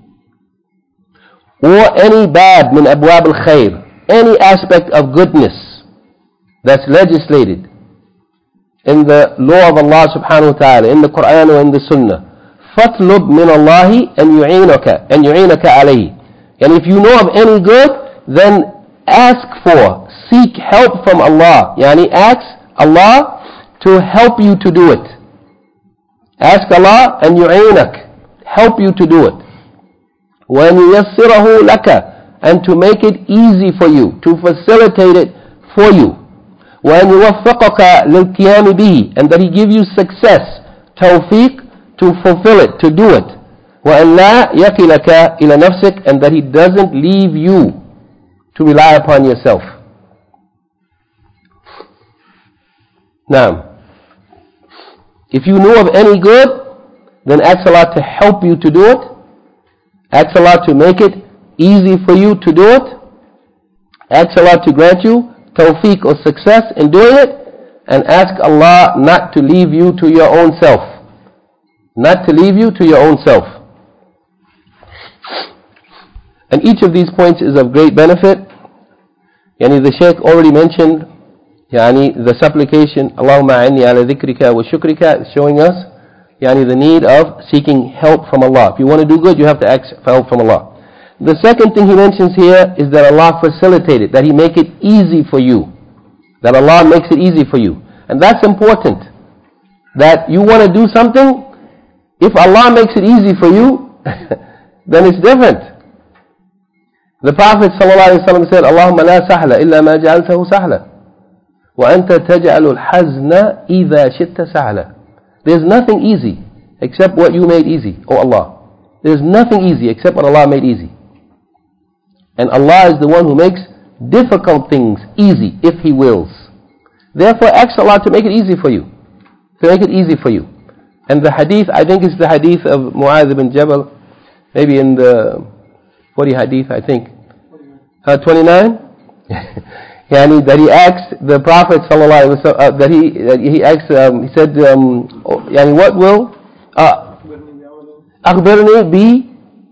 or any bab min abwab al-khair, any aspect of goodness that's legislated in the law of Allah subhanahu wa ta'ala, in the Quran or in the Sunnah, فَاطْلُبْ مِنَ اللَّهِ أَنْ يُعِينَكَ عَلَيْهِ. And if you know of any good, then seek help from Allah. Ask Allah to help you to do it. Ask Allah and yu'inak, help you to do it. وَأَنْ يُيَسِّرَهُ لَكَ, and to make it easy for you, to facilitate it for you. وَأَنْ يُوَفِّقَكَ لِلْقِيَامِ بِهِ, and that He give you success, tawfiq, to fulfill it, to do it. وَأَنْ لَا يَكِلَكَ إِلَى نَفْسِكَ, and that He doesn't leave you to rely upon yourself. Now, if you know of any good, then ask Allah to help you to do it. Ask Allah to make it easy for you to do it. Ask Allah to grant you tawfiq or success in doing it. And ask Allah not to leave you to your own self. Not to leave you to your own self. And each of these points is of great benefit. The Shaykh already mentioned the supplication, Allahumma a'inni ala dhikrika wa shukrika, is showing us the need of seeking help from Allah. If you want to do good, you have to ask for help from Allah. The second thing he mentions here is that Allah facilitate it, that He make it easy for you. That Allah makes it easy for you. And that's important. That you want to do something, if Allah makes it easy for you, then it's different. The Prophet ﷺ said, Allahumma la sahla illa ma ja'altahu sahla. Wa anta taj'alul hazna idha shitta sahla. There's nothing easy except what you made easy, O Allah. There's nothing easy except what Allah made easy. And Allah is the one who makes difficult things easy if He wills. Therefore, ask Allah to make it easy for you. To make it easy for you. And the hadith, I think it's the hadith of Mu'adh ibn Jabal, maybe in the 40 hadith, I think. 29? That he asked the Prophet that he asked, he said, what will? أخبرني بي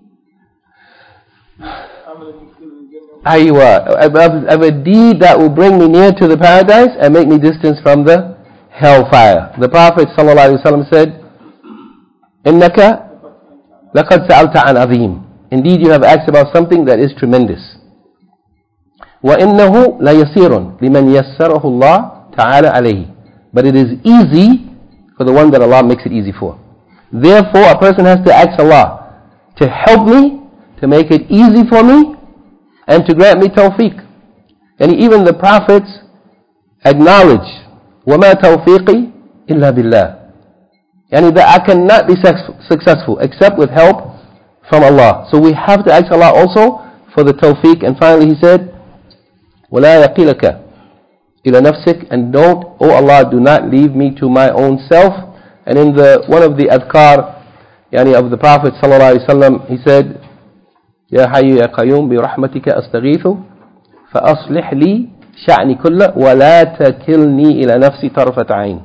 of a deed that will bring me near to the paradise and make me distance from the hellfire. The Prophet ﷺ said, إنك لقد سألت عن عظيم. Indeed, you have asked about something that is tremendous. وَإِنَّهُ لَيَسِيرٌ لِمَنْ يَسَّرَهُ اللَّهُ تَعَالَى عَلَيْهِ. But it is easy for the one that Allah makes it easy for. Therefore, a person has to ask Allah to help me, to make it easy for me, and to grant me tawfiq. And even the prophets acknowledge, وَمَا تَوْفِيقِي إِلَّا بِاللَّهِ. That I cannot be successful except with help from Allah. So we have to ask Allah also for the tawfiq. And finally he said, وَلَا يَقِلَكَ إِلَى نَفْسِكَ, and don't, O Allah, do not leave me to my own self. And in one of the adhkar of the Prophet ﷺ, he said, يا حي يا قيوم برحمتك أستغيث فأصلح لي شأني كله ولا تكلني إلى نفسي طرفة عين.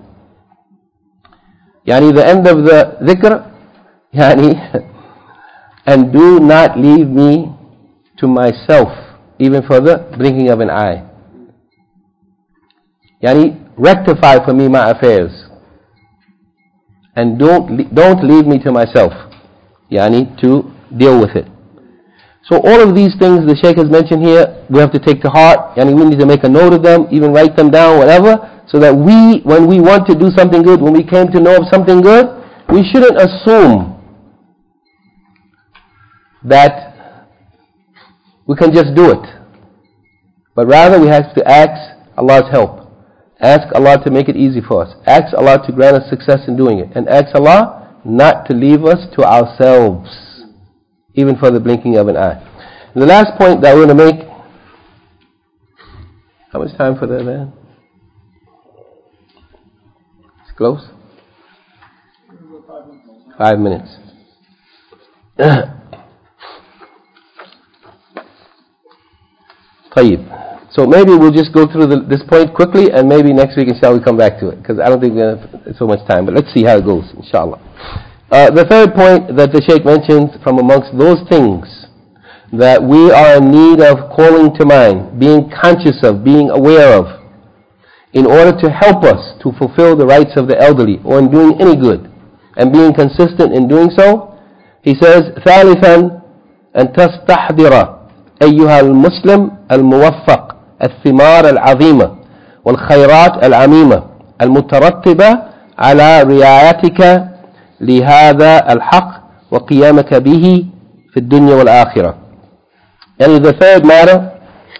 The end of the dhikr, and do not leave me to myself, even for the blinking of an eye. Rectify for me my affairs, and don't leave me to myself, to deal with it. So all of these things the Shaykh has mentioned here, we have to take to heart. We need to make a note of them, even write them down, whatever, so that when we want to do something good, when we came to know of something good, we shouldn't assume that we can just do it. But rather we have to ask Allah's help. Ask Allah to make it easy for us. Ask Allah to grant us success in doing it. And ask Allah not to leave us to ourselves, even for the blinking of an eye. And the last point that we're going to make, how much time for that, man? It's close? 5 minutes. طيب. So maybe we'll just go through this point quickly, and maybe next week, inshallah, we'll come back to it, because I don't think we have so much time. But let's see how it goes, inshallah. The third point that the Shaykh mentions, from amongst those things that we are in need of calling to mind, being conscious of, being aware of, in order to help us to fulfill the rights of the elderly, or in doing any good, and being consistent in doing so, he says, ثالثا أن تستحضر أيها المسلم الموفق الثمار العظيمة والخيرات العميمة المترتبة على رعايتك لهذا الحق وقيامك به في الدنيا والآخرة. And the third matter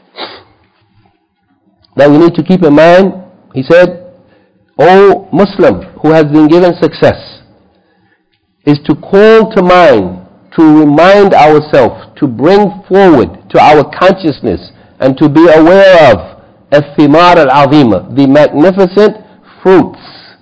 that we need to keep in mind, he said, O Muslim who has been given success, is to call to mind, to remind ourselves, to bring forward to our consciousness, and to be aware of الثمار العظيمة, the magnificent fruits,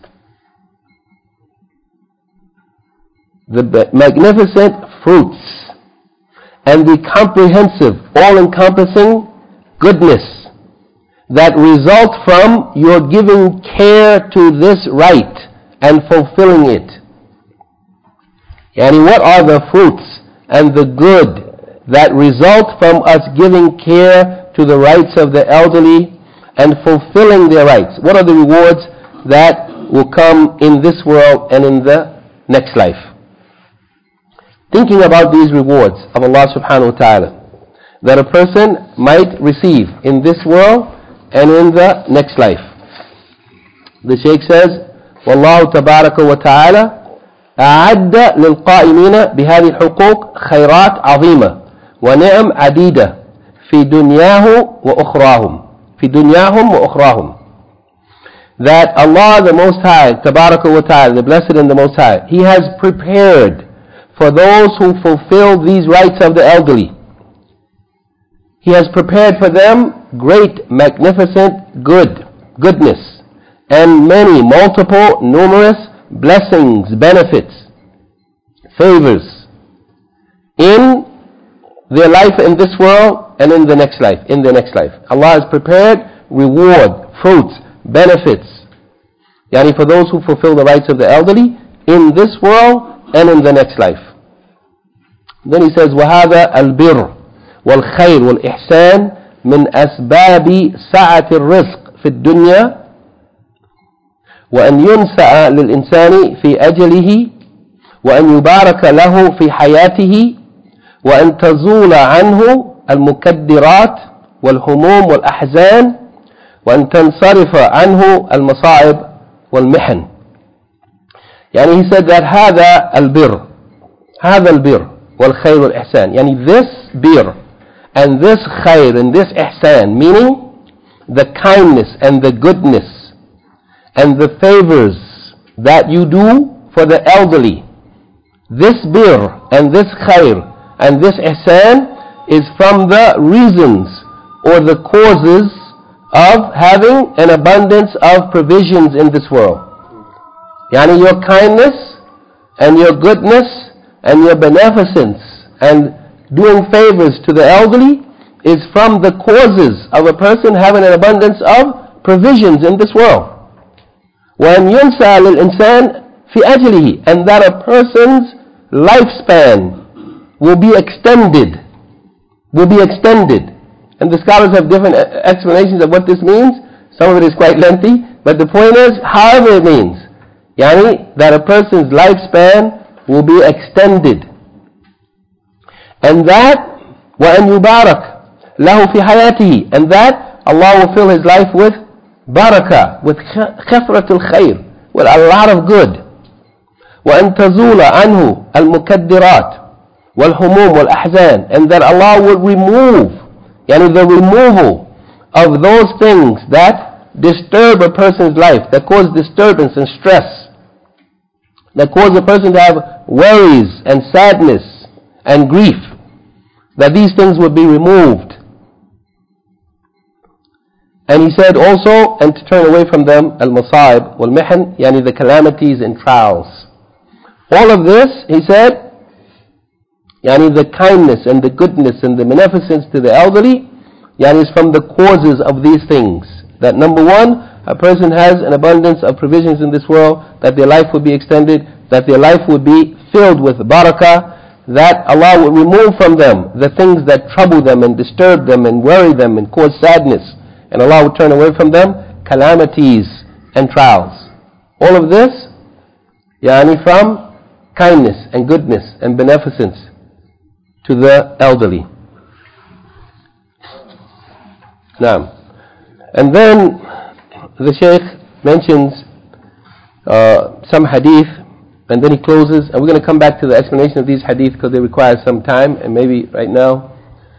the magnificent fruits, and the comprehensive, all-encompassing goodness that result from your giving care to this right and fulfilling it. Yani, what are the fruits and the good that result from us giving care to the rights of the elderly and fulfilling their rights? What are the rewards that will come in this world and in the next life? Thinking about these rewards of Allah subhanahu wa ta'ala that a person might receive in this world and in the next life. The Shaykh says, وَاللَّهُ تَبَارَكَ وَتَعَالَى أعد للقائمين بهذه الحقوق خيرات عظيمة ونعم عديدة في دنياه وأخراهم that Allah the Most High تبارك وتعالى, the Blessed and the Most High, He has prepared for those who fulfill these rights of the elderly. He has prepared for them great, magnificent goodness and many, multiple, numerous blessings, benefits, favors in their life in this world and in the next life. Allah has prepared reward, fruits, benefits, yani for those who fulfill the rights of the elderly in this world and in the next life. Then he says, وَهَذَا الْبِرُّ وَالْخَيْرُ وَالْإِحْسَانِ مِنْ أَسْبَابِ سَعَةِ الرِّزْقِ فِي الدُّنْيَا وأن ينسأ للإنسان في أجله وأن يبارك له في حياته وأن تزول عنه المكدرات والهموم والأحزان وأن تنصرف عنه المصائب والمحن. يعني he said that هذا البر والخير والإحسان, يعني this bir and this khair and this ihsan, meaning the kindness and the goodness and the favors that you do for the elderly, this bir and this khair and this ihsan is from the reasons or the causes of having an abundance of provisions in this world. Yani your kindness and your goodness and your beneficence and doing favors to the elderly is from the causes of a person having an abundance of provisions in this world. وَأَنْ يُنْسَى لِلْإِنسَانِ فِي أَجْلِهِ, and that a person's lifespan will be extended. And the scholars have different explanations of what this means. Some of it is quite lengthy, but the point is, however it means, yani that a person's lifespan will be extended. And that, وَأَنْ يُبَارَكْ لَهُ فِي حَيَاتِهِ, and that Allah will fill his life with barakah, with khafratul khair, with a lot of good. وَأَن تَزُولَ عَنْهُ الْمُكَدِّرَاتِ وَالْهُمُومُ وَالْأَحْزَانِ, and that Allah will remove, yani the removal of those things that disturb a person's life, that cause disturbance and stress, that cause a person to have worries and sadness and grief, that these things would be removed. And he said also, and to turn away from them, al-masaib wal-mihan, yani the calamities and trials. All of this, he said, yani the kindness and the goodness and the beneficence to the elderly, yani is from the causes of these things. That number one, a person has an abundance of provisions in this world, that their life would be extended, that their life would be filled with barakah, that Allah would remove from them the things that trouble them and disturb them and worry them and cause sadness, and Allah would turn away from them calamities and trials. All of this, yani from kindness and goodness and beneficence to the elderly. Now, and then the Shaykh mentions some hadith, and then he closes, and we're going to come back to the explanation of these hadith because they require some time, and maybe right now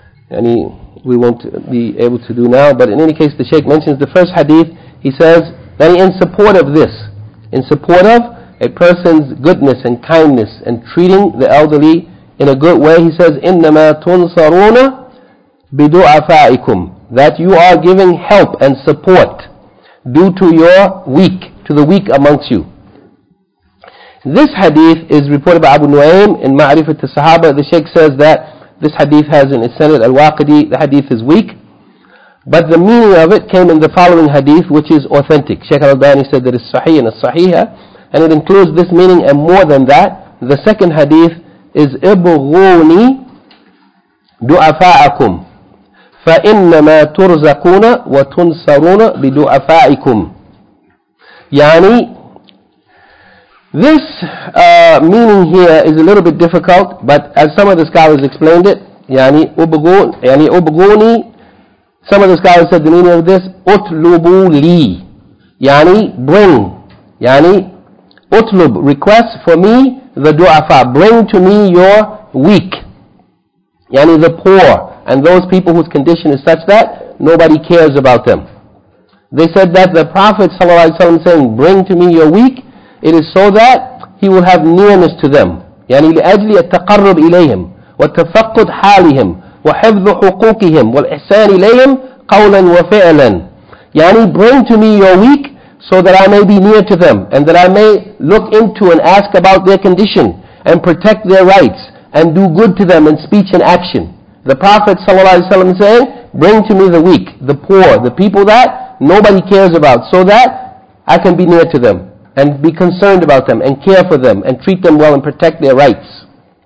we won't be able to do now. But in any case, the Shaykh mentions the first hadith. He says that in support of this, in support of a person's goodness and kindness and treating the elderly in a good way, he says, إِنَّمَا تُنْصَرُونَ بِدُعَفَائِكُمْ, that you are giving help and support due to your weak, to the weak amongst you. This hadith is reported by Abu Nu'aym in Ma'rifat al-Sahaba. The Shaykh says that this hadith has in its sanad al-Waqidi, the hadith is weak, but the meaning of it came in the following hadith, which is authentic. Shaykh al-Albani said that it's sahih and as-sahihah, and it includes this meaning and more than that. The second hadith is ibghuni du'afa'akum فَإِنَّمَا تُرْزَقُونَ وَتُنْصَرُونَ بِدُعَفَائِكُمْ. Yani, this meaning here is a little bit difficult, but as some of the scholars explained it, yani ubghuni, some of the scholars said the meaning of this, utlubu li, yani bring, yani utlub, request for me the du'afa, bring to me your weak, yani the poor, and those people whose condition is such that nobody cares about them. They said that the Prophet ﷺ saying, bring to me your weak, it is so that he will have nearness to them. يعني لأجل التقرب إليهم والتفقد حالهم وحفظ حقوقهم والإحسان إليهم قولا وفعلا. يعني bring to me your weak so that I may be near to them and that I may look into and ask about their condition and protect their rights and do good to them in speech and action. The Prophet ﷺ saying, bring to me the weak, the poor, the people that nobody cares about, so that I can be near to them and be concerned about them and care for them and treat them well and protect their rights.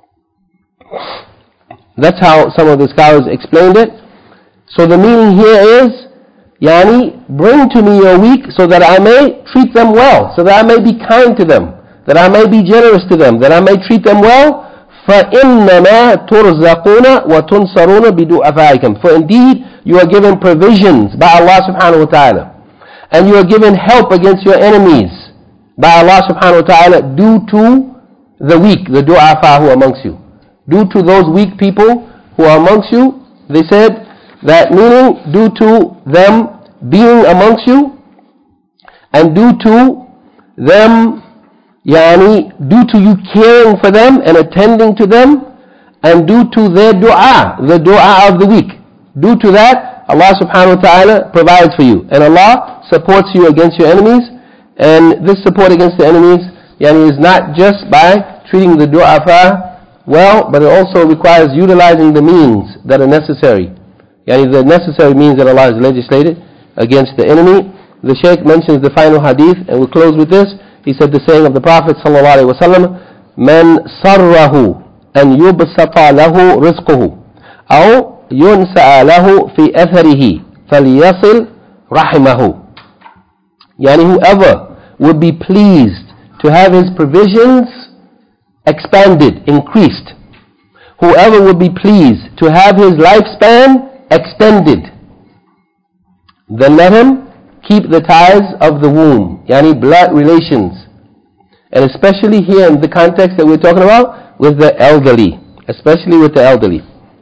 That's how some of the scholars explained it. So the meaning here is, yani, bring to me your weak so that I may treat them well, so that I may be kind to them, that I may be generous to them, that I may treat them well. فَإِنَّمَا تُرْزَقُونَ وَتُنْصَرُونَ بِدُعَفَائِكُمْ. For indeed, you are given provisions by Allah subhanahu wa ta'ala. And you are given help against your enemies by Allah subhanahu wa ta'ala due to the weak, the du'afa who are amongst you. Due to those weak people who are amongst you, they said that meaning due to them being amongst you and due to them, yani, due to you caring for them and attending to them, and due to their dua, the dua of the weak. Due to that, Allah subhanahu wa ta'ala provides for you. And Allah supports you against your enemies. And this support against the enemies, yani, is not just by treating the du'afa well, but it also requires utilizing the means that are necessary. Yani, the necessary means that Allah has legislated against the enemy. The Shaykh mentions the final hadith, and we'll close with this. He said the saying of the Prophet sallallahu alaihi wasallam, "Man sarrahu an yubsata lahu rizquhu, aw yunsa'a lahu fi atharihi, falyasil rahimahu." Yani whoever would be pleased to have his provisions expanded, increased, whoever would be pleased to have his lifespan extended, then let him keep the ties of the womb, yani blood relations, and especially here in the context that we're talking about with the elderly, especially with the elderly.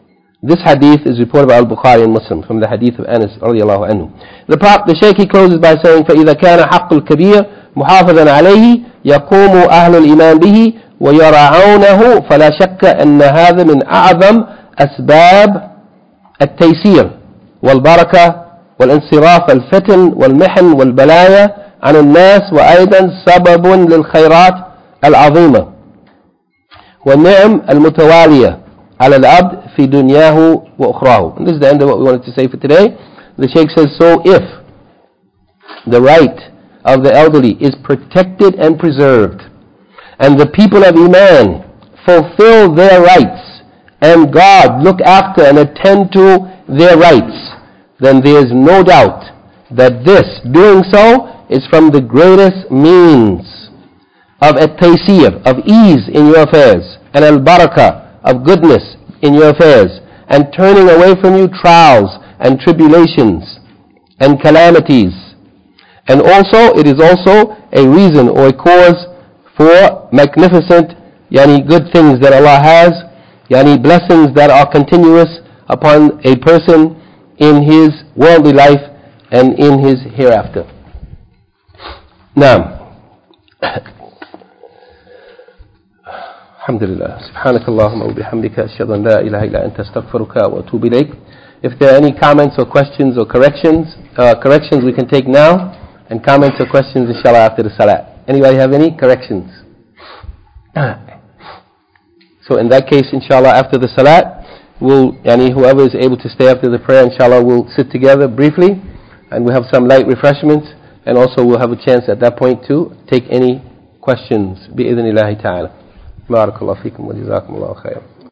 This hadith is reported by Al-Bukhari and Muslim from the hadith of Anas radiallahu anhu. The Shaykh, he closes by saying, فَإِذَا كَانَ حَقُّ الْكَبِيرِ مُحَافَظًا عَلَيْهِ يَقُومُ أَهْلُ الْإِيمَانِ بِهِ وَيَرَعَوْنَهُ فَلَا شَكَّ أَنَّ هَذا مِنْ أَعْظَمِ أسباب التيسير والبركة والانصراف الفتن والمحن والبلايا عن الناس وأيضا سبب للخيرات العظيمة والنعم المتوالية على العبد في دنياه وأخراه. And this is the end of what we wanted to say for today. The Shaykh says, so if the right of the elderly is protected and preserved, and the people of Iman fulfill their rights, and God look after and attend to their rights, then there is no doubt that this, doing so, is from the greatest means of at-taysir, of ease in your affairs, and al-barakah, of goodness in your affairs, and turning away from you trials and tribulations and calamities. And also, it is also a reason or a cause for magnificent, good things that Allah has, blessings that are continuous upon a person in his worldly life and in his hereafter. Now, Alhamdulillah. Subhanak Allahumma wa bihamdika ashhadu an la ilaha illa anta astaghfiruka wa atubu ilayk. If there are any comments or questions or corrections we can take now, and comments or questions inshallah after the salat. Anybody have any corrections? So in that case, inshallah, after the salat, whoever is able to stay after the prayer, inshallah, we'll sit together briefly, and we'll have some light refreshments, and also we'll have a chance at that point to take any questions. Bi-idhnillahi ta'ala. Barakallahu feekum wa jazakumullahu khairan.